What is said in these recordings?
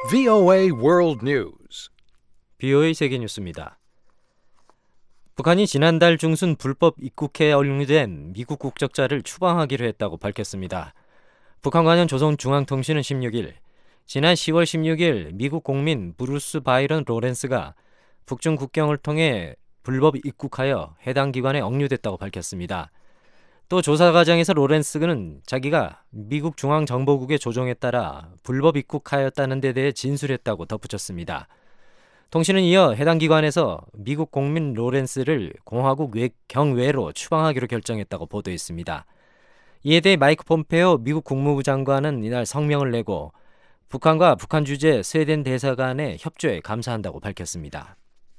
VOA World News. BOA 세계뉴스입니다. 북한이 지난달 중순 불법 입국해 억류된 미국 국적자를 추방하기로 했다고 밝혔습니다. 북한 관영 조선중앙통신은 16일, 지난 10월 16일 미국 국민 브루스 바이런 로렌스가 북중 국경을 통해 불법 입국하여 해당 기관에 억류됐다고 밝혔습니다. 또 조사 과정에서 로렌스는 자기가 미국 중앙정보국의 조종에 따라 불법 입국하였다는 데 대해 진술했다고 덧붙였습니다. 통신은 이어 해당 기관에서 미국 국민 로렌스를 공화국 경외로 추방하기로 결정했다고 보도했습니다. 이에 대해 마이크 폼페오 미국 국무부 장관은 이날 성명을 내고 북한과 북한 주재 스웨덴 대사관의 협조에 감사한다고 밝혔습니다.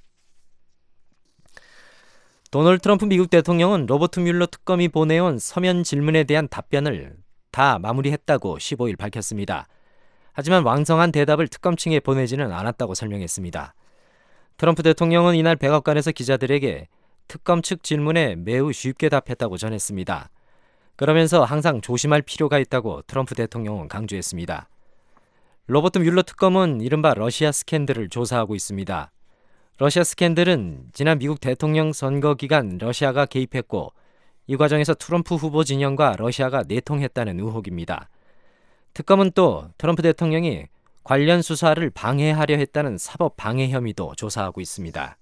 도널드 트럼프 미국 대통령은 로버트 뮬러 특검이 보내온 서면 질문에 대한 답변을 다 마무리했다고 15일 밝혔습니다. 하지만 완성한 대답을 특검 층에 보내지는 않았다고 설명했습니다. 트럼프 대통령은 이날 백악관에서 기자들에게 특검 측 질문에 매우 쉽게 답했다고 전했습니다. 그러면서 항상 조심할 필요가 있다고 트럼프 대통령은 강조했습니다. 로버트 뮬러 특검은 이른바 러시아 스캔들을 조사하고 있습니다. 러시아 스캔들은 지난 미국 대통령 선거 기간 러시아가 개입했고 이 과정에서 트럼프 후보 진영과 러시아가 내통했다는 의혹입니다. 특검은 또 트럼프 대통령이 관련 수사를 방해하려 했다는 사법 방해 혐의도 조사하고 있습니다.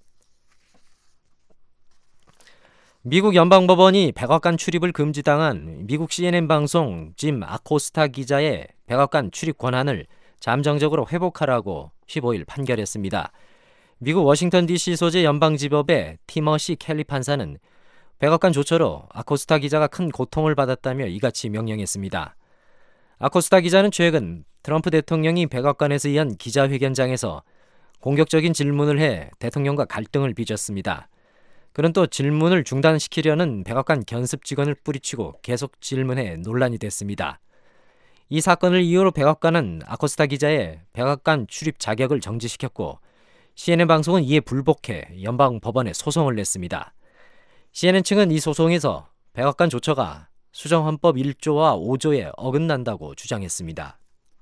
미국 연방법원이 백악관 출입을 금지당한 미국 CNN 방송 짐 아코스타 기자의 백악관 출입 권한을 잠정적으로 회복하라고 15일 판결했습니다. 미국 워싱턴 DC 소재 연방지법의 티머시 켈리 판사는 백악관 조처로 아코스타 기자가 큰 고통을 받았다며 이같이 명령했습니다. 아코스타 기자는 최근 트럼프 대통령이 백악관에서 이은 기자회견장에서 공격적인 질문을 해 대통령과 갈등을 빚었습니다. 그는 또 질문을 중단시키려는 백악관 견습 직원을 뿌리치고 계속 질문해 논란이 됐습니다. 이 사건을 이유로 백악관은 아코스타 기자의 백악관 출입 자격을 정지시켰고 CNN 방송은 이에 불복해 연방법원에 소송을 냈습니다. CNN 측은 이 소송에서 백악관 조처가 수정헌법 1조와 5조에 어긋난다고 주장했습니다.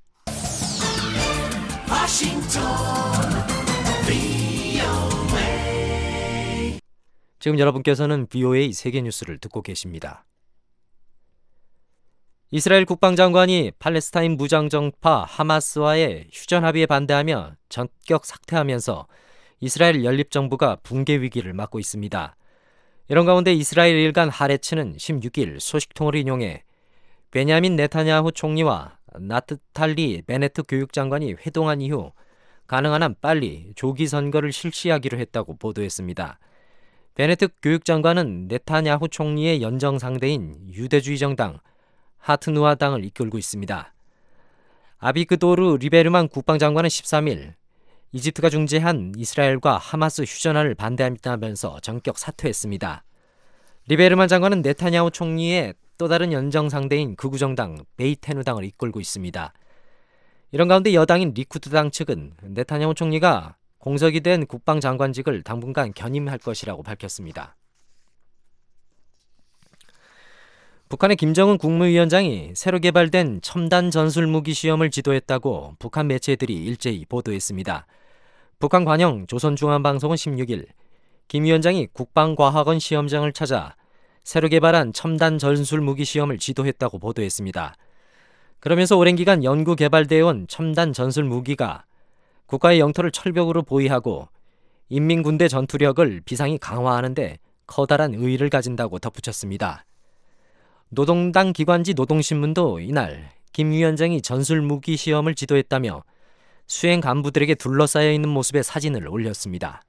지금 여러분께서는 VOA 세계뉴스를 듣고 계십니다. 이스라엘 국방장관이 팔레스타인 무장정파 하마스와의 휴전 합의에 반대하며 전격 사퇴하면서 이스라엘 연립정부가 붕괴 위기를 맞고 있습니다. 이런 가운데 이스라엘 일간 하레츠는 16일 소식통을 인용해 베냐민 네타냐후 총리와 나프탈리 베네트 교육장관이 회동한 이후 가능한 한 빨리 조기 선거를 실시하기로 했다고 보도했습니다. 베네트 교육장관은 네타냐후 총리의 연정 상대인 유대주의 정당 하트누아당을 이끌고 있습니다. 아비그도르 리베르만 국방장관은 13일 이집트가 중재한 이스라엘과 하마스 휴전을 반대한다면서 전격 사퇴했습니다. 리베르만 장관은 네타냐후 총리의 또 다른 연정 상대인 극우정당 베이테누당을 이끌고 있습니다. 이런 가운데 여당인 리쿠드당 측은 네타냐후 총리가 공석이 된 국방장관직을 당분간 견임할 것이라고 밝혔습니다. 북한의 김정은 국무위원장이 새로 개발된 첨단 전술무기 시험을 지도했다고 북한 매체들이 일제히 보도했습니다. 북한 관영 조선중앙방송은 16일 김 위원장이 국방과학원 시험장을 찾아 새로 개발한 첨단 전술무기 시험을 지도했다고 보도했습니다. 그러면서 오랜 기간 연구 개발되어 온 첨단 전술무기가 국가의 영토를 철벽으로 보위하고 인민군대 전투력을 비상히 강화하는 데 커다란 의의를 가진다고 덧붙였습니다. 노동당 기관지 노동신문도 이날 김 위원장이 전술무기 시험을 지도했다며 수행 간부들에게 둘러싸여 있는 모습의 사진을 올렸습니다.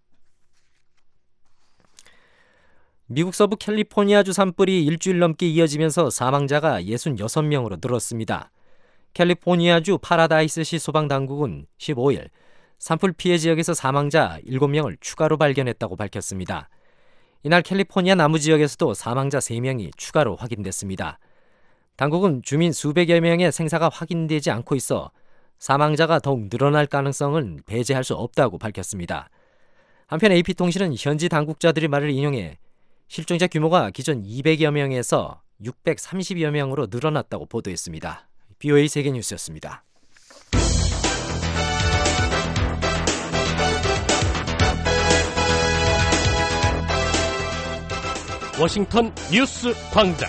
미국 서부 캘리포니아주 산불이 일주일 넘게 이어지면서 사망자가 66명으로 늘었습니다. 캘리포니아주 파라다이스시 소방당국은 15일 산불 피해 지역에서 사망자 7명을 추가로 발견했다고 밝혔습니다. 이날 캘리포니아 남부 지역에서도 사망자 3명이 추가로 확인됐습니다. 당국은 주민 수백여 명의 생사가 확인되지 않고 있어 사망자가 더욱 늘어날 가능성은 배제할 수 없다고 밝혔습니다. 한편 AP통신은 현지 당국자들의 말을 인용해 실종자 규모가 기존 200여 명에서 630여 명으로 늘어났다고 보도했습니다. BOA 세계뉴스였습니다. 워싱턴 뉴스 광장.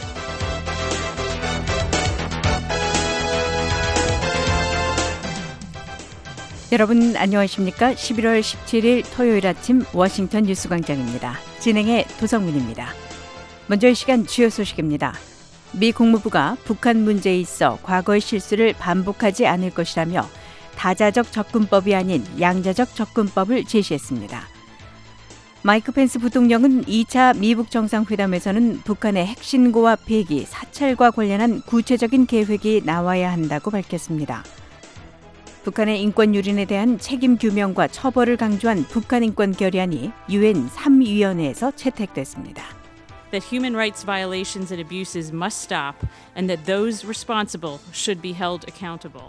여러분 안녕하십니까? 11월 17일 토요일 아침 워싱턴 뉴스 광장입니다. 진행의 도성문입니다. 먼저 이 시간 주요 소식입니다. 미 국무부가 북한 문제에 있어 과거의 실수를 반복하지 않을 것이라며 다자적 접근법이 아닌 양자적 접근법을 제시했습니다. 마이크 펜스 부통령은 2차 미북 정상회담에서는 북한의 핵신고와 배기, 사찰과 관련한 구체적인 계획이 나와야 한다고 밝혔습니다. 북한의 인권 유린에 대한 책임 규명과 처벌을 강조한 북한 인권 결의안이 유엔 3위원회에서 채택됐습니다. That human rights violations and abuses must stop and that those responsible should be held accountable.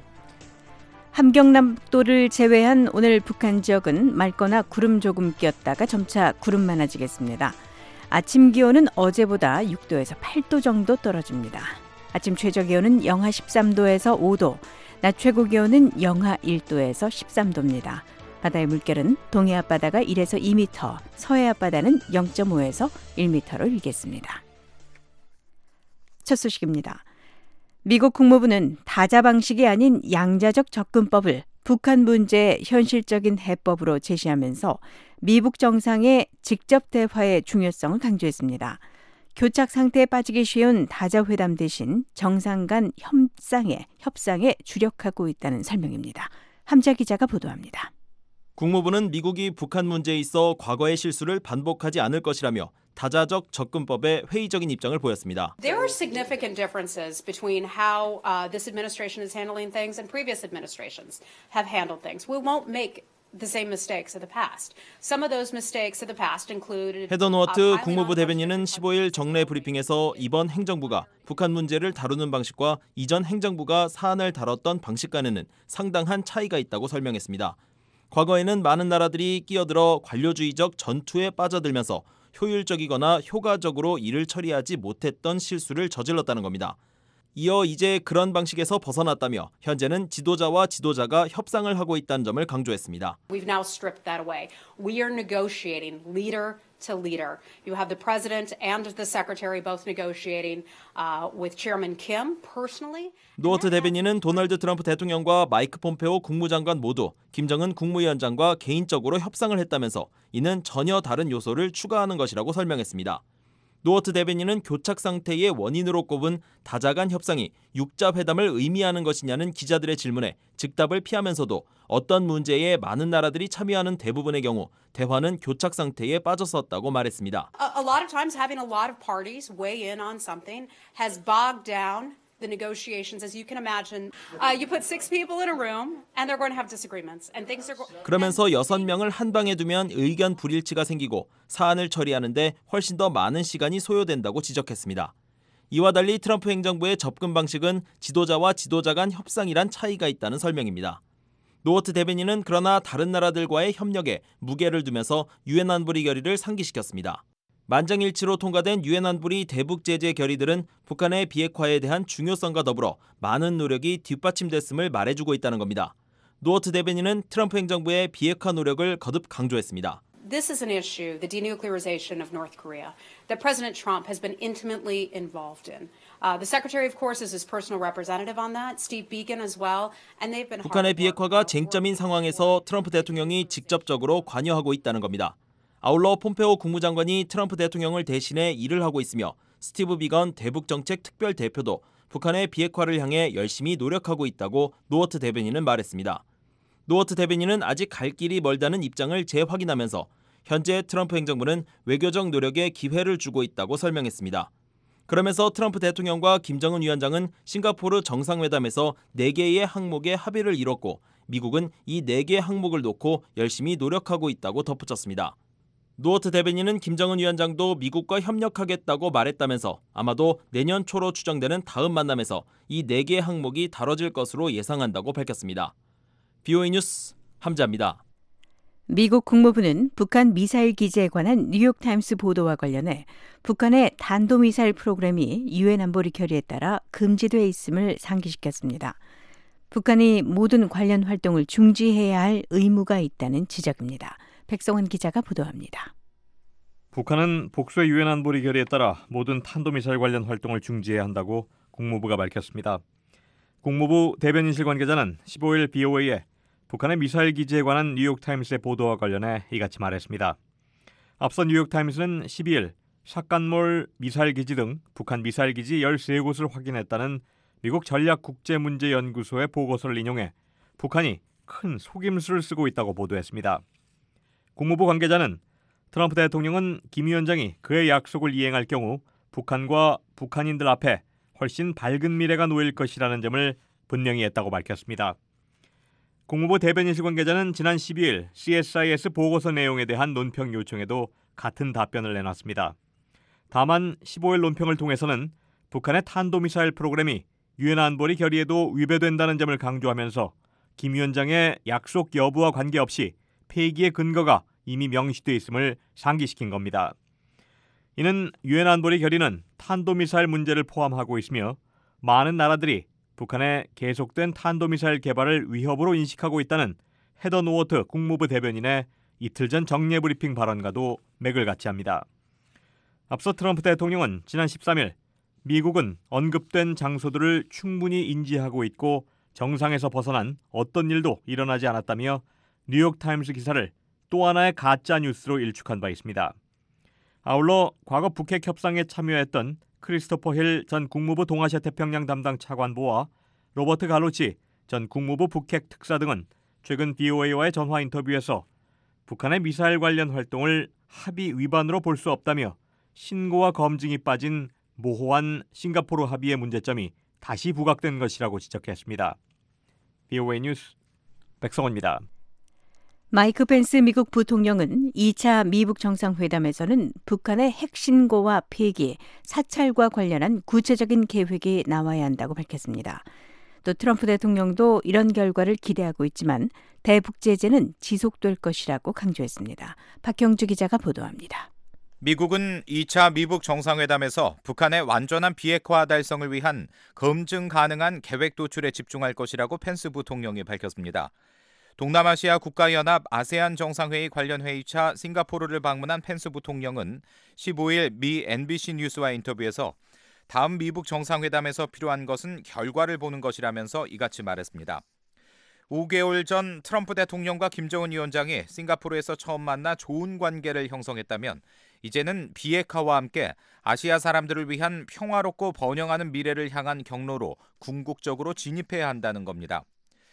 함경남도를 제외한 오늘 북한 지역은 맑거나 구름 조금 끼었다가 점차 구름 많아지겠습니다. 아침 기온은 어제보다 6도에서 8도 정도 떨어집니다. 아침 최저 기온은 영하 13도에서 5도, 낮 최고 기온은 영하 1도에서 13도입니다. 바다의 물결은 동해 앞바다가 1에서 2m, 서해 앞바다는 0.5에서 1m로 일겠습니다. 첫 소식입니다. 미국 국무부는 다자 방식이 아닌 양자적 접근법을 북한 문제의 현실적인 해법으로 제시하면서 미북 정상의 직접 대화의 중요성을 강조했습니다. 교착 상태에 빠지기 쉬운 다자회담 대신 정상 간 협상에 주력하고 있다는 설명입니다. 함자 기자가 보도합니다. 국무부는 미국이 북한 문제에 있어 과거의 실수를 반복하지 않을 것이라며 다자적 접근법에 회의적인 입장을 보였습니다. There are significant differences between how this administration is handling things and previous administrations have handled things. We won't make the same mistakes of the past. Some of those mistakes of the past included. 헤더 노어트 국무부 대변인은 15일 정례 브리핑에서 이번 행정부가 북한 문제를 다루는 방식과 이전 행정부가 사안을 다뤘던 방식과는 상당한 차이가 있다고 설명했습니다. 과거에는 많은 나라들이 끼어들어 관료주의적 전투에 빠져들면서 효율적이거나 효과적으로 일을 처리하지 못했던 실수를 저질렀다는 겁니다. 이어 이제 그런 방식에서 벗어났다며 현재는 지도자와 지도자가 협상을 하고 있다는 점을 강조했습니다. We've now stripped that away. We are negotiating leader to leader. You have the president and the secretary both negotiating with Chairman Kim personally. 노어트 대변인은 도널드 트럼프 대통령과 마이크 폼페오 국무장관 모두 김정은 국무위원장과 개인적으로 협상을 했다면서 이는 전혀 다른 요소를 추가하는 것이라고 설명했습니다. 노어트 대변인은 교착 상태의 원인으로 꼽은 다자 간 협상이 육자 회담을 의미하는 것이냐는 기자들의 질문에 즉답을 피하면서도 어떤 문제에 많은 나라들이 참여하는 대부분의 경우 대화는 교착 상태에 빠졌었다고 말했습니다. A lot of times having a lot of parties weigh in on something has bogged down the negotiations. As you can imagine, you put 6 people in a room and they're going to have disagreements and things are 그러면서 6명을 한 방에 두면 의견 불일치가 생기고 사안을 처리하는데 훨씬 더 많은 시간이 소요된다고 지적했습니다. 이와 달리 트럼프 행정부의 접근 방식은 지도자와 지도자 간 협상이란 차이가 있다는 설명입니다. 노어트 대변인은 그러나 다른 나라들과의 협력에 무게를 두면서 유엔 안보리 결의를 상기시켰습니다. 만장일치로 통과된 유엔 안보리 대북 제재 결의들은 북한의 비핵화에 대한 중요성과 더불어 많은 노력이 뒷받침됐음을 말해주고 있다는 겁니다. 노어트 대변인은 트럼프 행정부의 비핵화 노력을 거듭 강조했습니다. This is an issue, the denuclearization of North Korea, that President Trump has been intimately involved in. The Secretary, of course, is his personal representative on that, Steve Biegun as well, and they've been. 북한의 비핵화가 쟁점인 상황에서 트럼프 대통령이 직접적으로 관여하고 있다는 겁니다. 아울러 폼페오 국무장관이 트럼프 대통령을 대신해 일을 하고 있으며 스티브 비건 대북정책 특별대표도 북한의 비핵화를 향해 열심히 노력하고 있다고 노어트 대변인은 말했습니다. 노어트 대변인은 아직 갈 길이 멀다는 입장을 재확인하면서 현재 트럼프 행정부는 외교적 노력에 기회를 주고 있다고 설명했습니다. 그러면서 트럼프 대통령과 김정은 위원장은 싱가포르 정상회담에서 4개의 항목에 합의를 이뤘고 미국은 이 4개 항목을 놓고 열심히 노력하고 있다고 덧붙였습니다. 노어트 대변인은 김정은 위원장도 미국과 협력하겠다고 말했다면서 아마도 내년 초로 추정되는 다음 만남에서 이 4개 항목이 다뤄질 것으로 예상한다고 밝혔습니다. BOA 뉴스 함자입니다. 미국 국무부는 북한 미사일 기지에 관한 뉴욕타임스 보도와 관련해 북한의 탄도미사일 프로그램이 유엔 안보리 결의에 따라 금지돼 있음을 상기시켰습니다. 북한이 모든 관련 활동을 중지해야 할 의무가 있다는 지적입니다. 백성원 기자가 보도합니다. 북한은 복수의 유엔 안보리 결의에 따라 모든 탄도미사일 관련 활동을 중지해야 한다고 국무부가 밝혔습니다. 국무부 대변인실 관계자는 15일 BOA에 북한의 미사일 기지에 관한 뉴욕타임스의 보도와 관련해 이같이 말했습니다. 앞서 뉴욕타임스는 12일 샷간몰 미사일 기지 등 북한 미사일 기지 13곳을 확인했다는 미국 전략국제문제연구소의 보고서를 인용해 북한이 큰 속임수를 쓰고 있다고 보도했습니다. 국무부 관계자는 트럼프 대통령은 김 위원장이 그의 약속을 이행할 경우 북한과 북한인들 앞에 훨씬 밝은 미래가 놓일 것이라는 점을 분명히 했다고 밝혔습니다. 국무부 대변인실 관계자는 지난 12일 CSIS 보고서 내용에 대한 논평 요청에도 같은 답변을 내놨습니다. 다만 15일 논평을 통해서는 북한의 탄도미사일 프로그램이 유엔 안보리 결의에도 위배된다는 점을 강조하면서 김 위원장의 약속 여부와 관계없이 폐기의 근거가 이미 명시돼 있음을 상기시킨 겁니다. 이는 유엔 안보리 결의는 탄도미사일 문제를 포함하고 있으며 많은 나라들이 북한의 계속된 탄도미사일 개발을 위협으로 인식하고 있다는 헤더 노워트 국무부 대변인의 이틀 전 정례 브리핑 발언과도 맥을 같이 합니다. 앞서 트럼프 대통령은 지난 13일 미국은 언급된 장소들을 충분히 인지하고 있고 정상에서 벗어난 어떤 일도 일어나지 않았다며 뉴욕타임스 기사를 또 하나의 가짜 뉴스로 일축한 바 있습니다. 아울러 과거 북핵 협상에 참여했던 크리스토퍼 힐 전 국무부 동아시아 태평양 담당 차관보와 로버트 갈로치 전 국무부 북핵 특사 등은 최근 BOA와의 전화 인터뷰에서 북한의 미사일 관련 활동을 합의 위반으로 볼 수 없다며 신고와 검증이 빠진 모호한 싱가포르 합의의 문제점이 다시 부각된 것이라고 지적했습니다. BOA 뉴스 백성원입니다. 마이크 펜스 미국 부통령은 2차 미북 정상회담에서는 북한의 핵신고와 폐기, 사찰과 관련한 구체적인 계획이 나와야 한다고 밝혔습니다. 또 트럼프 대통령도 이런 결과를 기대하고 있지만 대북 제재는 지속될 것이라고 강조했습니다. 박형주 기자가 보도합니다. 미국은 2차 미북 정상회담에서 북한의 완전한 비핵화 달성을 위한 검증 가능한 계획 도출에 집중할 것이라고 펜스 부통령이 밝혔습니다. 동남아시아 국가연합 아세안 정상회의 관련 회의차 싱가포르를 방문한 펜스 부통령은 15일 미 NBC 뉴스와 인터뷰에서 다음 미북 정상회담에서 필요한 것은 결과를 보는 것이라면서 이같이 말했습니다. 5개월 전 트럼프 대통령과 김정은 위원장이 싱가포르에서 처음 만나 좋은 관계를 형성했다면 이제는 비핵화와 함께 아시아 사람들을 위한 평화롭고 번영하는 미래를 향한 경로로 궁극적으로 진입해야 한다는 겁니다.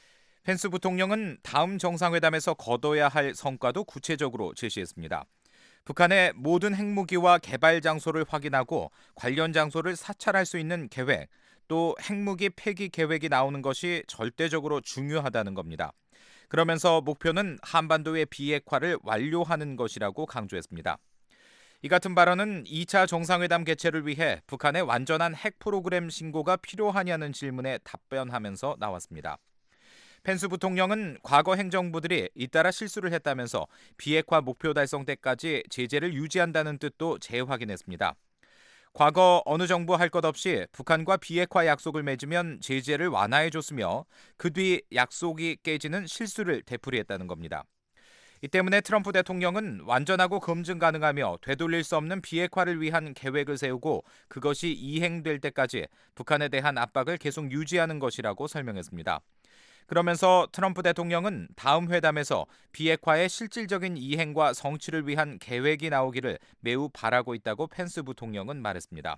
펜스 부통령은 다음 정상회담에서 거둬야 할 성과도 구체적으로 제시했습니다. 북한의 모든 핵무기와 개발 장소를 확인하고 관련 장소를 사찰할 수 있는 계획, 또 핵무기 폐기 계획이 나오는 것이 절대적으로 중요하다는 겁니다. 그러면서 목표는 한반도의 비핵화를 완료하는 것이라고 강조했습니다. 이 같은 발언은 2차 정상회담 개최를 위해 북한의 완전한 핵 프로그램 신고가 필요하냐는 질문에 답변하면서 나왔습니다. 펜스 부통령은 과거 행정부들이 잇따라 실수를 했다면서 비핵화 목표 달성 때까지 제재를 유지한다는 뜻도 재확인했습니다. 과거 어느 정부 할 것 없이 북한과 비핵화 약속을 맺으면 제재를 완화해줬으며 그 뒤 약속이 깨지는 실수를 되풀이했다는 겁니다. 이 때문에 트럼프 대통령은 완전하고 검증 가능하며 되돌릴 수 없는 비핵화를 위한 계획을 세우고 그것이 이행될 때까지 북한에 대한 압박을 계속 유지하는 것이라고 설명했습니다. 그러면서 트럼프 대통령은 다음 회담에서 비핵화의 실질적인 이행과 성취를 위한 계획이 나오기를 매우 바라고 있다고 펜스 부통령은 말했습니다.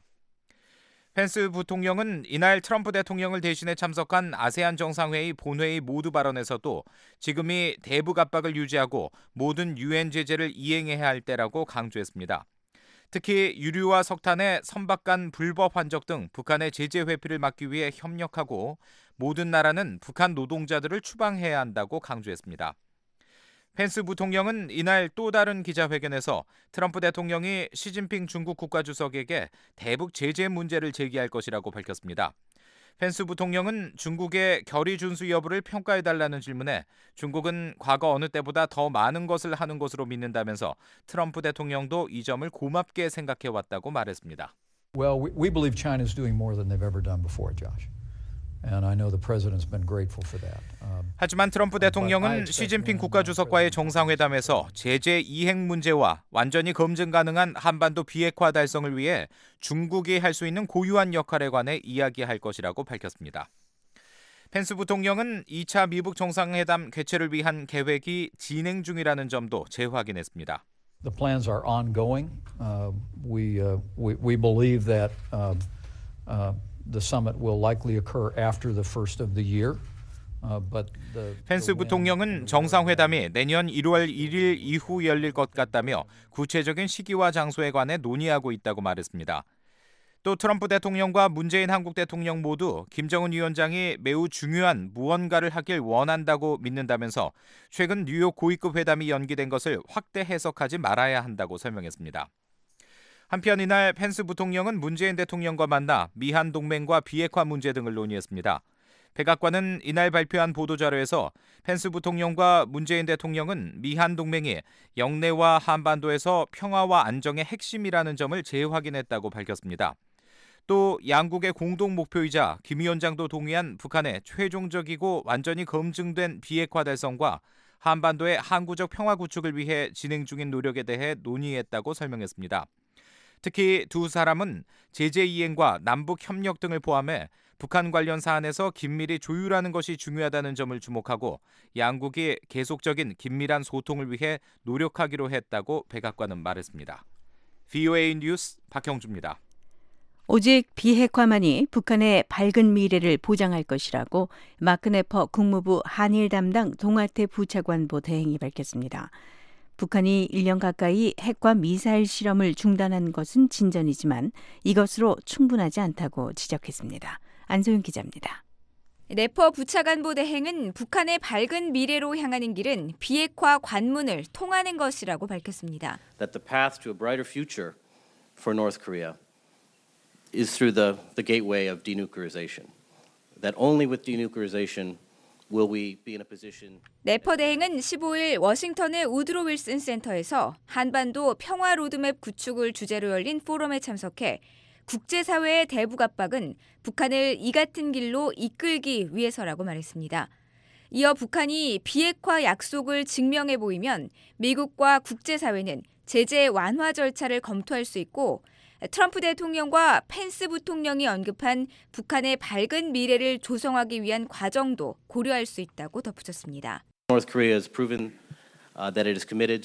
펜스 부통령은 이날 트럼프 대통령을 대신해 참석한 아세안 정상회의 본회의 모두 발언에서도 지금이 대북 압박을 유지하고 모든 유엔 제재를 이행해야 할 때라고 강조했습니다. 특히 유류와 석탄의 선박간 불법 환적 등 북한의 제재 회피를 막기 위해 협력하고 모든 나라는 북한 노동자들을 추방해야 한다고 강조했습니다. 펜스 부통령은 이날 또 다른 기자회견에서 트럼프 대통령이 시진핑 중국 국가주석에게 대북 제재 문제를 제기할 것이라고 밝혔습니다. 펜스 부통령은 중국의 결의 준수 여부를 평가해달라는 질문에 중국은 과거 어느 때보다 더 많은 것을 하는 것으로 믿는다면서 트럼프 대통령도 이 점을 고맙게 생각해왔다고 말했습니다. Well, we believe China is doing more than they've ever done before, Josh. And I know the president's been grateful for that. 하지만 트럼프 대통령은 시진핑 국가주석과의 정상회담에서 제재 이행 문제와 완전히 검증 가능한 한반도 비핵화 달성을 위해 중국이 할 수 있는 고유한 역할에 관해 이야기할 것이라고 밝혔습니다. 펜스 부통령은 2차 미북 정상회담 개최를 위한 계획이 진행 중이라는 점도 재확인했습니다. The plans are ongoing. We believe that the summit will likely occur after the first of the year. 펜스 부통령은 정상회담이 내년 1월 1일 이후 열릴 것 같다며 구체적인 시기와 장소에 관해 논의하고 있다고 말했습니다. 또 트럼프 대통령과 문재인 한국 대통령 모두 김정은 위원장이 매우 중요한 무언가를 하길 원한다고 믿는다면서 최근 뉴욕 고위급 회담이 연기된 것을 확대 해석하지 말아야 한다고 설명했습니다. 한편 이날 펜스 부통령은 문재인 대통령과 만나 미한 동맹과 비핵화 문제 등을 논의했습니다. 백악관은 이날 발표한 보도자료에서 펜스 부통령과 문재인 대통령은 미한 동맹이 영내와 한반도에서 평화와 안정의 핵심이라는 점을 재확인했다고 밝혔습니다. 또 양국의 공동 목표이자 김 위원장도 동의한 북한의 최종적이고 완전히 검증된 비핵화 달성과 한반도의 항구적 평화 구축을 위해 진행 중인 노력에 대해 논의했다고 설명했습니다. 특히 두 사람은 제재 이행과 남북 협력 등을 포함해 북한 관련 사안에서 긴밀히 조율하는 것이 중요하다는 점을 주목하고 양국이 계속적인 긴밀한 소통을 위해 노력하기로 했다고 백악관은 말했습니다. VOA 뉴스 박형주입니다. 오직 비핵화만이 북한의 밝은 미래를 보장할 것이라고 마크 네퍼 국무부 한일 담당 동아태 부차관보 대행이 밝혔습니다. 북한이 1년 가까이 핵과 미사일 실험을 중단한 것은 진전이지만 이것으로 충분하지 않다고 지적했습니다. 안소영 기자입니다. 네퍼 부차관보 대행은 북한의 밝은 미래로 향하는 길은 비핵화 관문을 통하는 것이라고 밝혔습니다. That the path to a brighter future for North Korea is through the gateway of denuclearization. That only with denuclearization will we be in a position. 네퍼 대행은 15일 워싱턴의 우드로 윌슨 센터에서 한반도 평화 로드맵 구축을 주제로 열린 포럼에 참석해 국제사회의 대북 압박은 북한을 이 같은 길로 이끌기 위해서라고 말했습니다. 이어 북한이 비핵화 약속을 증명해 보이면 미국과 국제사회는 제재 완화 절차를 검토할 수 있고 트럼프 대통령과 펜스 부통령이 언급한 북한의 밝은 미래를 조성하기 위한 과정도 고려할 수 있다고 덧붙였습니다. North Korea has proven that it is committed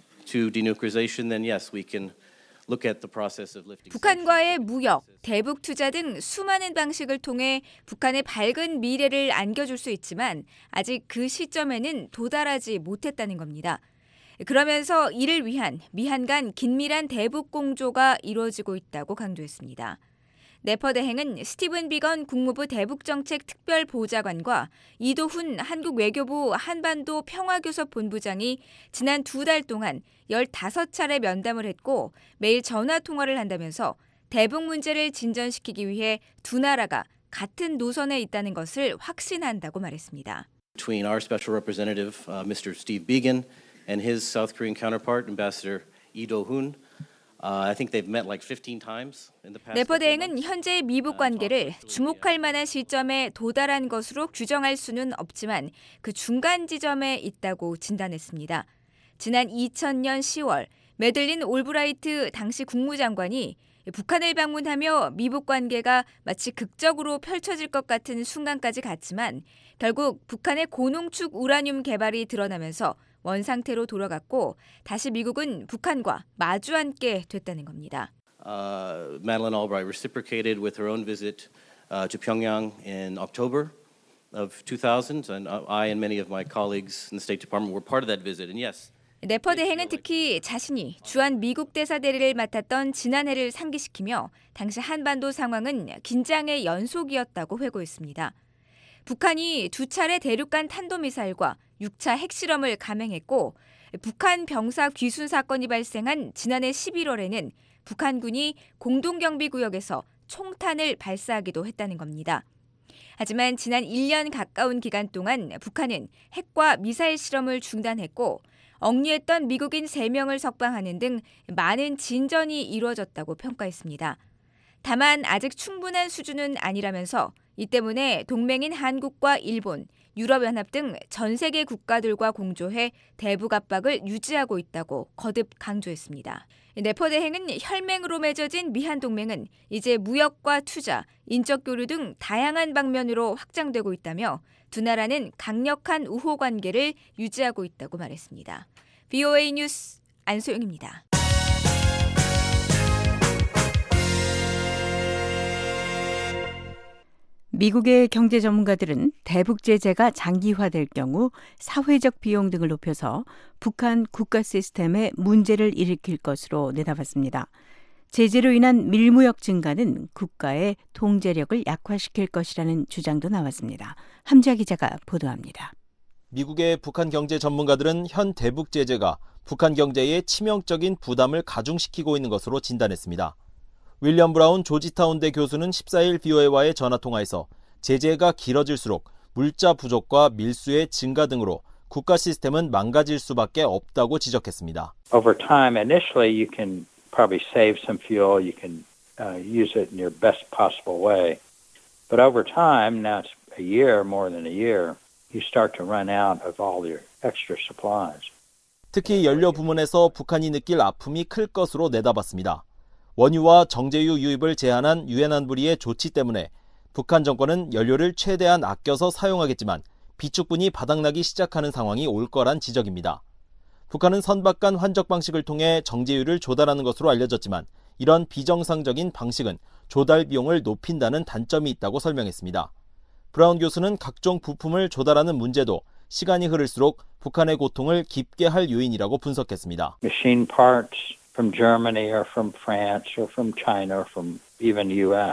to denuclearization. Then yes, we can look at the process of lifting. 북한과의 무역, 대북 투자 등 수많은 방식을 통해 북한의 밝은 미래를 안겨줄 수 있지만 아직 그 시점에는 도달하지 못했다는 겁니다. 그러면서 이를 위한 미한 간 긴밀한 대북 공조가 이루어지고 있다고 강조했습니다. 네퍼 대행은 스티븐 비건 국무부 대북정책 특별보좌관과 이도훈 한국 외교부 한반도 평화교섭 본부장이 지난 2달 동안 15차례 면담을 했고 매일 전화통화를 한다면서 대북 문제를 진전시키기 위해 두 나라가 같은 노선에 있다는 것을 확신한다고 말했습니다. Between our special representative, Mr. Steve Biegun, and his South Korean counterpart, Ambassador Lee Do-hoon, I think they've met like 15 times in the past. 네퍼 대행은 현재의 미북 관계를 주목할 만한 시점에 도달한 것으로 규정할 수는 없지만 그 중간 지점에 있다고 진단했습니다. 지난 2000년 10월 매들린 올브라이트 당시 국무장관이 북한을 방문하며 미북 관계가 마치 극적으로 펼쳐질 것 같은 순간까지 갔지만 결국 북한의 고농축 우라늄 개발이 드러나면서 원상태로 돌아갔고 다시 미국은 북한과 마주 앉게 됐다는 겁니다. Madeleine Albright reciprocated with her own visit to Pyongyang in October of 2000, and I and many of my colleagues in the State Department were part of that visit. And yes. 네퍼 대행은 특히 자신이 주한 미국 대사 대리를 맡았던 지난해를 상기시키며 당시 한반도 상황은 긴장의 연속이었다고 회고했습니다. 북한이 2차례 대륙간 탄도미사일과 6차 핵실험을 감행했고 북한 병사 귀순 사건이 발생한 지난해 11월에는 북한군이 공동경비구역에서 총탄을 발사하기도 했다는 겁니다. 하지만 지난 1년 가까운 기간 동안 북한은 핵과 미사일 실험을 중단했고 억류했던 미국인 3명을 석방하는 등 많은 진전이 이루어졌다고 평가했습니다. 다만 아직 충분한 수준은 아니라면서 이 때문에 동맹인 한국과 일본, 유럽연합 등 전 세계 국가들과 공조해 대북 압박을 유지하고 있다고 거듭 강조했습니다. 네포 대행은 혈맹으로 맺어진 미한 동맹은 이제 무역과 투자, 인적 교류 등 다양한 방면으로 확장되고 있다며 두 나라는 강력한 우호 관계를 유지하고 있다고 말했습니다. VOA 뉴스 안소영입니다. 미국의 경제 전문가들은 대북 제재가 장기화될 경우 사회적 비용 등을 높여서 북한 국가 시스템에 문제를 일으킬 것으로 내다봤습니다. 제재로 인한 밀무역 증가는 국가의 통제력을 약화시킬 것이라는 주장도 나왔습니다. 함지아 기자가 보도합니다. 미국의 북한 경제 전문가들은 현 대북 제재가 북한 경제에 치명적인 부담을 가중시키고 있는 것으로 진단했습니다. 윌리엄 브라운 조지타운대 교수는 14일 VOA와의 전화통화에서 제재가 길어질수록 물자 부족과 밀수의 증가 등으로 국가 시스템은 망가질 수밖에 없다고 지적했습니다. Over time, initially you can probably save some fuel, you can use it in your best possible way. But over time, now it's a year, more than a year, you start to run out of all your extra supplies. 특히 연료 부문에서 북한이 느낄 아픔이 클 것으로 내다봤습니다. 원유와 정제유 유입을 제한한 유엔 안보리의 조치 때문에 북한 정권은 연료를 최대한 아껴서 사용하겠지만 비축분이 바닥나기 시작하는 상황이 올 거란 지적입니다. 북한은 선박 간 환적 방식을 통해 정제유를 조달하는 것으로 알려졌지만 이런 비정상적인 방식은 조달 비용을 높인다는 단점이 있다고 설명했습니다. 브라운 교수는 각종 부품을 조달하는 문제도 시간이 흐를수록 북한의 고통을 깊게 할 요인이라고 분석했습니다. Machine parts from Germany or from France or from China or from even US.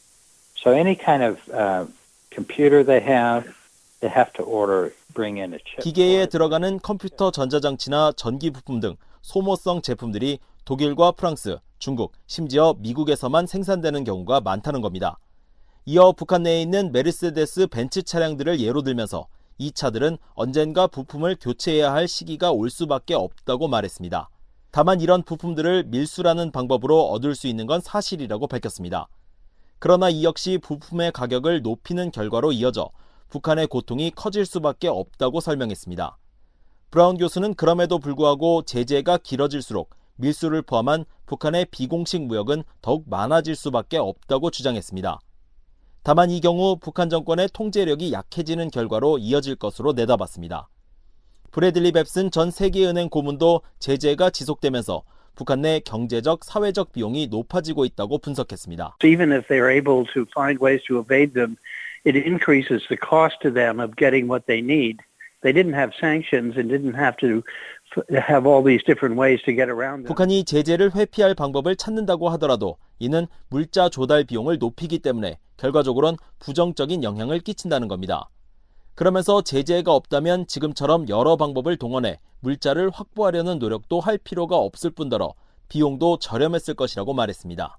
So any kind of computer they have to order, bring in a chip. 기계에 들어가는 컴퓨터 전자장치나 전기 부품 등 소모성 제품들이 독일과 프랑스, 중국, 심지어 미국에서만 생산되는 경우가 많다는 겁니다. 이어 북한 내에 있는 메르세데스 벤츠 차량들을 예로 들면서 이 차들은 언젠가 부품을 교체해야 할 시기가 올 수밖에 없다고 말했습니다. 다만 이런 부품들을 밀수라는 방법으로 얻을 수 있는 건 사실이라고 밝혔습니다. 그러나 이 역시 부품의 가격을 높이는 결과로 이어져 북한의 고통이 커질 수밖에 없다고 설명했습니다. 브라운 교수는 그럼에도 불구하고 제재가 길어질수록 밀수를 포함한 북한의 비공식 무역은 더욱 많아질 수밖에 없다고 주장했습니다. 다만 이 경우 북한 정권의 통제력이 약해지는 결과로 이어질 것으로 내다봤습니다. 브래들리 뱁슨 전 세계은행 고문도 제재가 지속되면서 북한 내 경제적, 사회적 비용이 높아지고 있다고 분석했습니다. Even if they're able to find ways to evade them, it increases the cost to them of getting what they need. They didn't have sanctions and didn't have to have all these different ways to get around them. 북한이 제재를 회피할 방법을 찾는다고 하더라도 이는 물자 조달 비용을 높이기 때문에 결과적으로는 부정적인 영향을 끼친다는 겁니다. 그러면서 제재가 없다면 지금처럼 여러 방법을 동원해 물자를 확보하려는 노력도 할 필요가 없을 뿐더러 비용도 저렴했을 것이라고 말했습니다.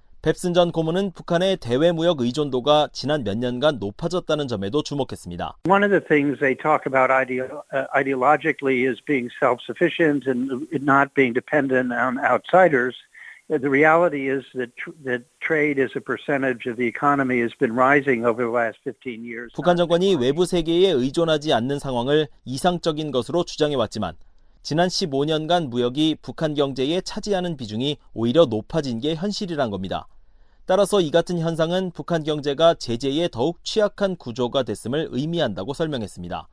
뱁슨 전 고문은 북한의 대외 무역 의존도가 지난 몇 년간 높아졌다는 점에도 주목했습니다. One of the things they talk about ideologically is being self-sufficient and not being dependent on outsiders. The reality is that trade as a percentage of the economy has been rising over the last 15 years. 북한 정권이 외부 세계에 의존하지 않는 상황을 이상적인 것으로 주장해왔지만 지난 15년간 무역이 북한 경제에 차지하는 비중이 오히려 높아진 게 현실이란 겁니다. 따라서 이 같은 현상은 북한 경제가 제재에 더욱 취약한 구조가 됐음을 의미한다고 설명했습니다.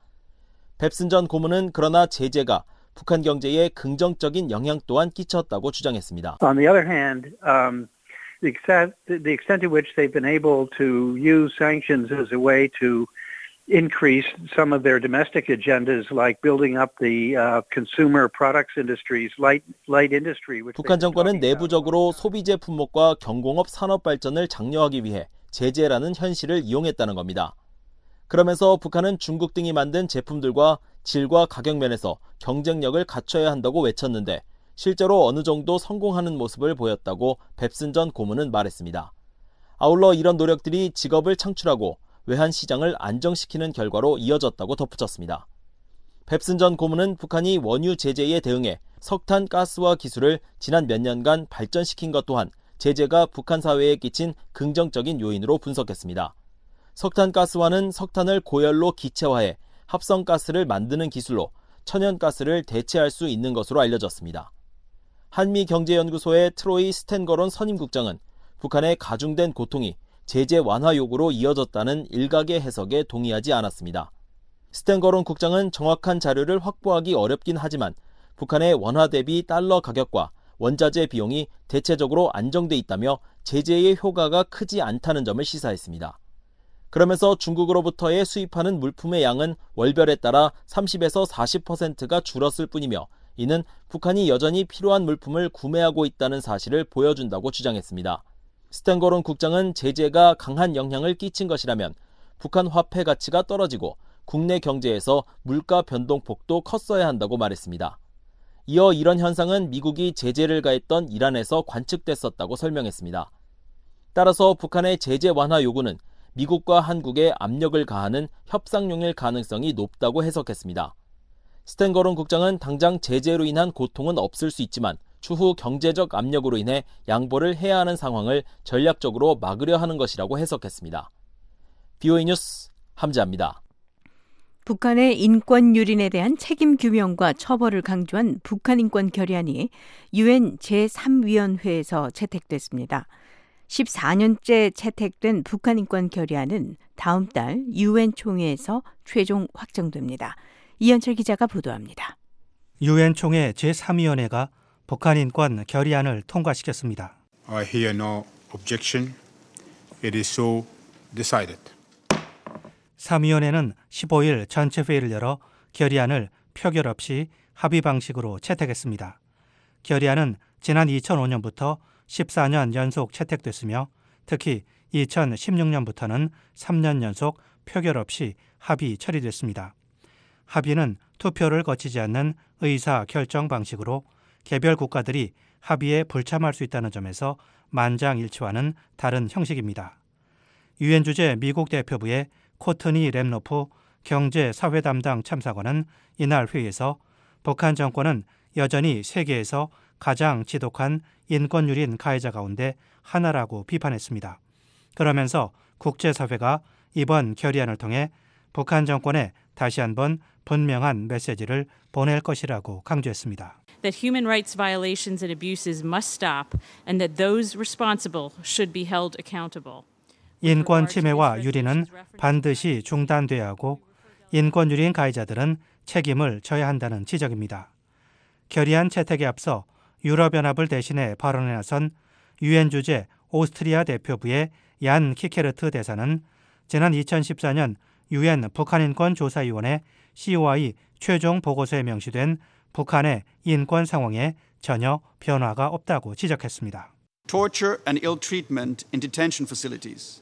뱁슨 전 고문은 그러나 제재가 북한 경제에 긍정적인 영향 또한 끼쳤다고 주장했습니다. On the other hand, the extent to which they've been able to use sanctions as a way to increase some of their domestic agendas, like building up the consumer products industries, light industry. 북한 정권은 내부적으로 소비재 품목과 경공업 산업 발전을 장려하기 위해 제재라는 현실을 이용했다는 겁니다. 그러면서 북한은 중국 등이 만든 제품들과 질과 가격 면에서 경쟁력을 갖춰야 한다고 외쳤는데 실제로 어느 정도 성공하는 모습을 보였다고 뱁슨 전 고문은 말했습니다. 아울러 이런 노력들이 직업을 창출하고 외환 시장을 안정시키는 결과로 이어졌다고 덧붙였습니다. 뱁슨 전 고문은 북한이 원유 제재에 대응해 석탄 가스화 기술을 지난 몇 년간 발전시킨 것 또한 제재가 북한 사회에 끼친 긍정적인 요인으로 분석했습니다. 석탄가스화는 석탄을 고열로 기체화해 합성가스를 만드는 기술로 천연가스를 대체할 수 있는 것으로 알려졌습니다. 한미경제연구소의 트로이 스탠거론 선임국장은 북한의 가중된 고통이 제재 완화 요구로 이어졌다는 일각의 해석에 동의하지 않았습니다. 스탠거론 국장은 정확한 자료를 확보하기 어렵긴 하지만 북한의 원화 대비 달러 가격과 원자재 비용이 대체적으로 안정돼 있다며 제재의 효과가 크지 않다는 점을 시사했습니다. 그러면서 중국으로부터의 수입하는 물품의 양은 월별에 따라 30에서 40%가 줄었을 뿐이며 이는 북한이 여전히 필요한 물품을 구매하고 있다는 사실을 보여준다고 주장했습니다. 스탠거론 국장은 제재가 강한 영향을 끼친 것이라면 북한 화폐 가치가 떨어지고 국내 경제에서 물가 변동폭도 컸어야 한다고 말했습니다. 이어 이런 현상은 미국이 제재를 가했던 이란에서 관측됐었다고 설명했습니다. 따라서 북한의 제재 완화 요구는 미국과 한국에 압력을 가하는 협상용일 가능성이 높다고 해석했습니다. 스탠거론 국장은 당장 제재로 인한 고통은 없을 수 있지만 추후 경제적 압력으로 인해 양보를 해야 하는 상황을 전략적으로 막으려 하는 것이라고 해석했습니다. BOE 뉴스 함재합니다. 북한의 인권 유린에 대한 책임 규명과 처벌을 강조한 북한 인권 결의안이 UN 제3위원회에서 채택됐습니다. 14년째 채택된 북한 인권 결의안은 다음 달 UN 총회에서 최종 확정됩니다. 이현철 기자가 보도합니다. UN 총회 제3위원회가 북한 인권 결의안을 통과시켰습니다. I hear no objection. It is so decided. 3위원회는 15일 전체 회의를 열어 결의안을 표결 없이 합의 방식으로 채택했습니다. 결의안은 지난 2005년부터 14년 연속 채택됐으며 특히 2016년부터는 3년 연속 표결 없이 합의 처리됐습니다. 합의는 투표를 거치지 않는 의사 결정 방식으로 개별 국가들이 합의에 불참할 수 있다는 점에서 만장일치와는 다른 형식입니다. 유엔 주재 미국 대표부의 코트니 램노프 경제사회 담당 참사관은 이날 회의에서 북한 정권은 여전히 세계에서 가장 지독한 인권유린 가해자 가운데 하나라고 비판했습니다. 그러면서 국제사회가 이번 결의안을 통해 북한 정권에 다시 한번 분명한 메시지를 보낼 것이라고 강조했습니다. That human rights violations and abuses must stop and that those responsible should be held accountable. 인권 침해와 유린은 반드시 중단돼야 하고 인권 유린 가해자들은 책임을 져야 한다는 지적입니다. 결의안 채택에 앞서 유럽연합을 대신해 발언에 나선 유엔 주재 오스트리아 대표부의 얀 키케르트 대사는 지난 2014년 유엔 북한인권조사위원회 COI 최종 보고서에 명시된 북한의 인권 상황에 전혀 변화가 없다고 지적했습니다. Torture and ill treatment in detention facilities.